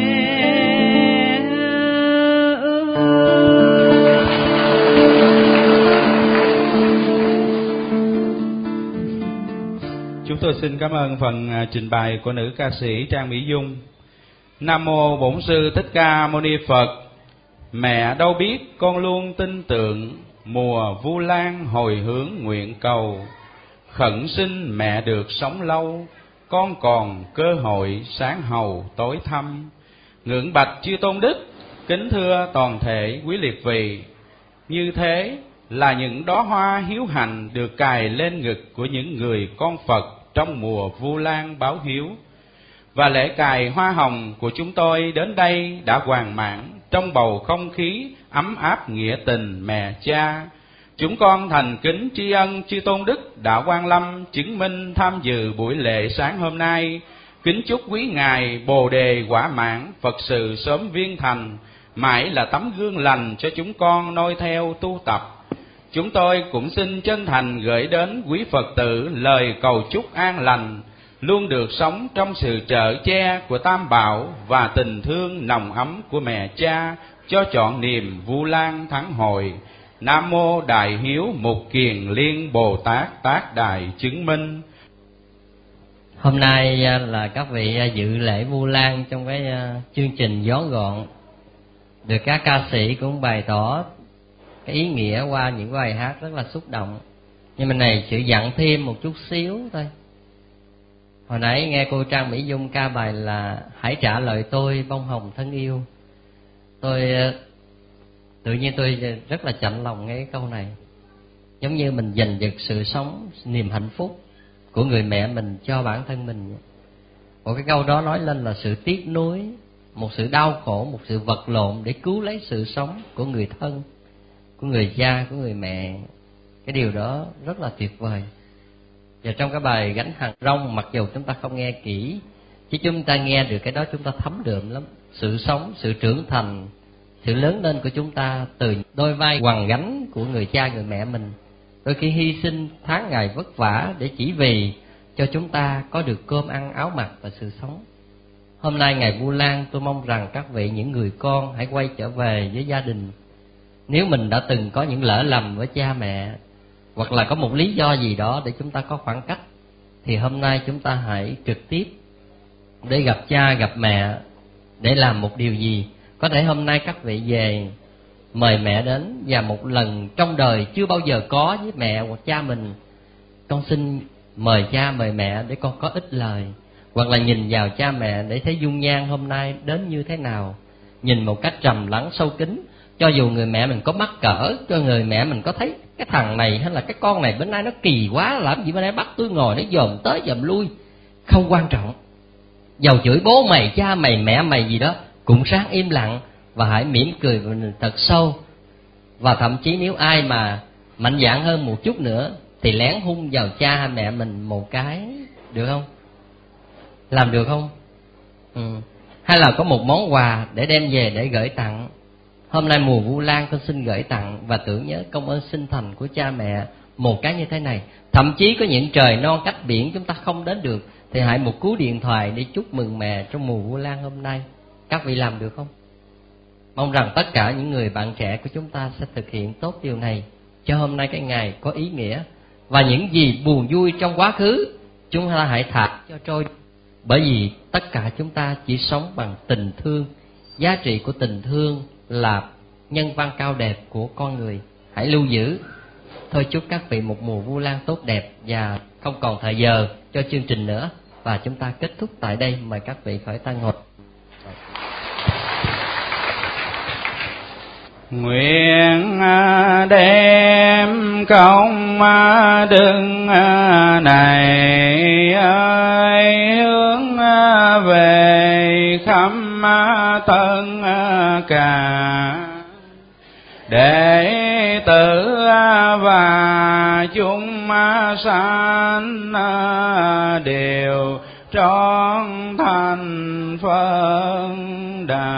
Chúng tôi xin cảm ơn phần trình bày của nữ ca sĩ Trang Mỹ Dung. Nam mô Bổn Sư Thích Ca Mâu Ni Phật. Mẹ đâu biết con luôn tin tưởng, mùa Vu Lan hồi hướng nguyện cầu. Khẩn xin mẹ được sống lâu, con còn cơ hội sáng hầu tối thăm. Ngưỡng bạch chư tôn đức, kính thưa toàn thể quý liệt vị. Như thế là những đóa hoa hiếu hạnh được cài lên ngực của những người con Phật trong mùa Vu Lan báo hiếu. Và lễ cài hoa hồng của chúng tôi đến đây đã hoàn mãn trong bầu không khí ấm áp nghĩa tình mẹ cha. Chúng con thành kính tri ân chư tôn đức đã quan lâm chứng minh tham dự buổi lễ sáng hôm nay. Kính chúc quý ngài Bồ đề quả mãn, Phật sự sớm viên thành, mãi là tấm gương lành cho chúng con noi theo tu tập. Chúng tôi cũng xin chân thành gửi đến quý Phật tử lời cầu chúc an lành, luôn được sống trong sự trợ che của Tam Bảo và tình thương nồng ấm của mẹ cha, cho trọn niềm Vu Lan thắng hội. Nam mô Đại Hiếu Mục Kiền Liên Bồ Tát Tác Đại Chứng Minh. Hôm nay là các vị dự lễ Vu Lan trong cái chương trình Gión Gọn, được các ca sĩ cũng bày tỏ cái ý nghĩa qua những bài hát rất là xúc động. Nhưng mà này chỉ dặn thêm một chút xíu thôi. Hồi nãy nghe cô Trang Mỹ Dung ca bài là Hãy trả lời tôi bông hồng thân yêu. Tôi tự nhiên tôi rất là chạnh lòng nghe cái câu này. Giống như mình giành giật sự sống, niềm hạnh phúc của người mẹ mình cho bản thân mình. Một cái câu đó nói lên là sự tiếc nuối, một sự đau khổ, một sự vật lộn để cứu lấy sự sống của người thân, của người cha, của người mẹ. Cái điều đó rất là tuyệt vời. Và trong cái bài Gánh Hàng Rong, mặc dù chúng ta không nghe kỹ, chứ chúng ta nghe được cái đó chúng ta thấm đượm lắm. Sự sống, sự trưởng thành, sự lớn lên của chúng ta từ đôi vai quằn gánh của người cha, người mẹ mình. Đôi khi hy sinh tháng ngày vất vả để chỉ vì cho chúng ta có được cơm ăn, áo mặc và sự sống. Hôm nay ngày Vu Lan, tôi mong rằng các vị, những người con hãy quay trở về với gia đình. Nếu mình đã từng có những lỡ lầm với cha mẹ, hoặc là có một lý do gì đó để chúng ta có khoảng cách, thì hôm nay chúng ta hãy trực tiếp để gặp cha, gặp mẹ, để làm một điều gì. Có thể hôm nay các vị về mời mẹ đến, và một lần trong đời chưa bao giờ có với mẹ hoặc cha mình, con xin mời cha mời mẹ để con có ích lời. Hoặc là nhìn vào cha mẹ để thấy dung nhan hôm nay đến như thế nào, nhìn một cách trầm lắng sâu kín. Cho dù người mẹ mình có mắc cỡ, cho người mẹ mình có thấy cái thằng này hay là cái con này bên nay nó kỳ quá, làm gì bên nay bắt tôi ngồi nó dòm tới dòm lui, không quan trọng. Dầu chửi bố mày, cha mày, mẹ mày gì đó, cũng ráng im lặng và hãy mỉm cười mình thật sâu. Và thậm chí nếu ai mà mạnh dạn hơn một chút nữa thì lén hung vào cha hay mẹ mình một cái, được không? Làm được không? Ừ. Hay là có một món quà để đem về để gửi tặng. Hôm nay mùa Vu Lan, con xin gửi tặng và tưởng nhớ công ơn sinh thành của cha mẹ một cái như thế này. Thậm chí có những trời non cách biển chúng ta không đến được, thì hãy một cú điện thoại để chúc mừng mẹ trong mùa Vu Lan hôm nay. Các vị làm được không? Mong rằng tất cả những người bạn trẻ của chúng ta sẽ thực hiện tốt điều này, cho hôm nay cái ngày có ý nghĩa. Và những gì buồn vui trong quá khứ chúng ta hãy thả cho trôi, bởi vì tất cả chúng ta chỉ sống bằng tình thương. Giá trị của tình thương là nhân văn cao đẹp của con người, hãy lưu giữ. Thôi chúc các vị một mùa Vu Lan tốt đẹp, và không còn thời giờ cho chương trình nữa, và chúng ta kết thúc tại đây. Mời các vị khỏi tăng ngồi. Nguyện đem công đức này ơi hướng về khắp tất cả đệ tử và chúng sanh đều trọn thành Phật đạo.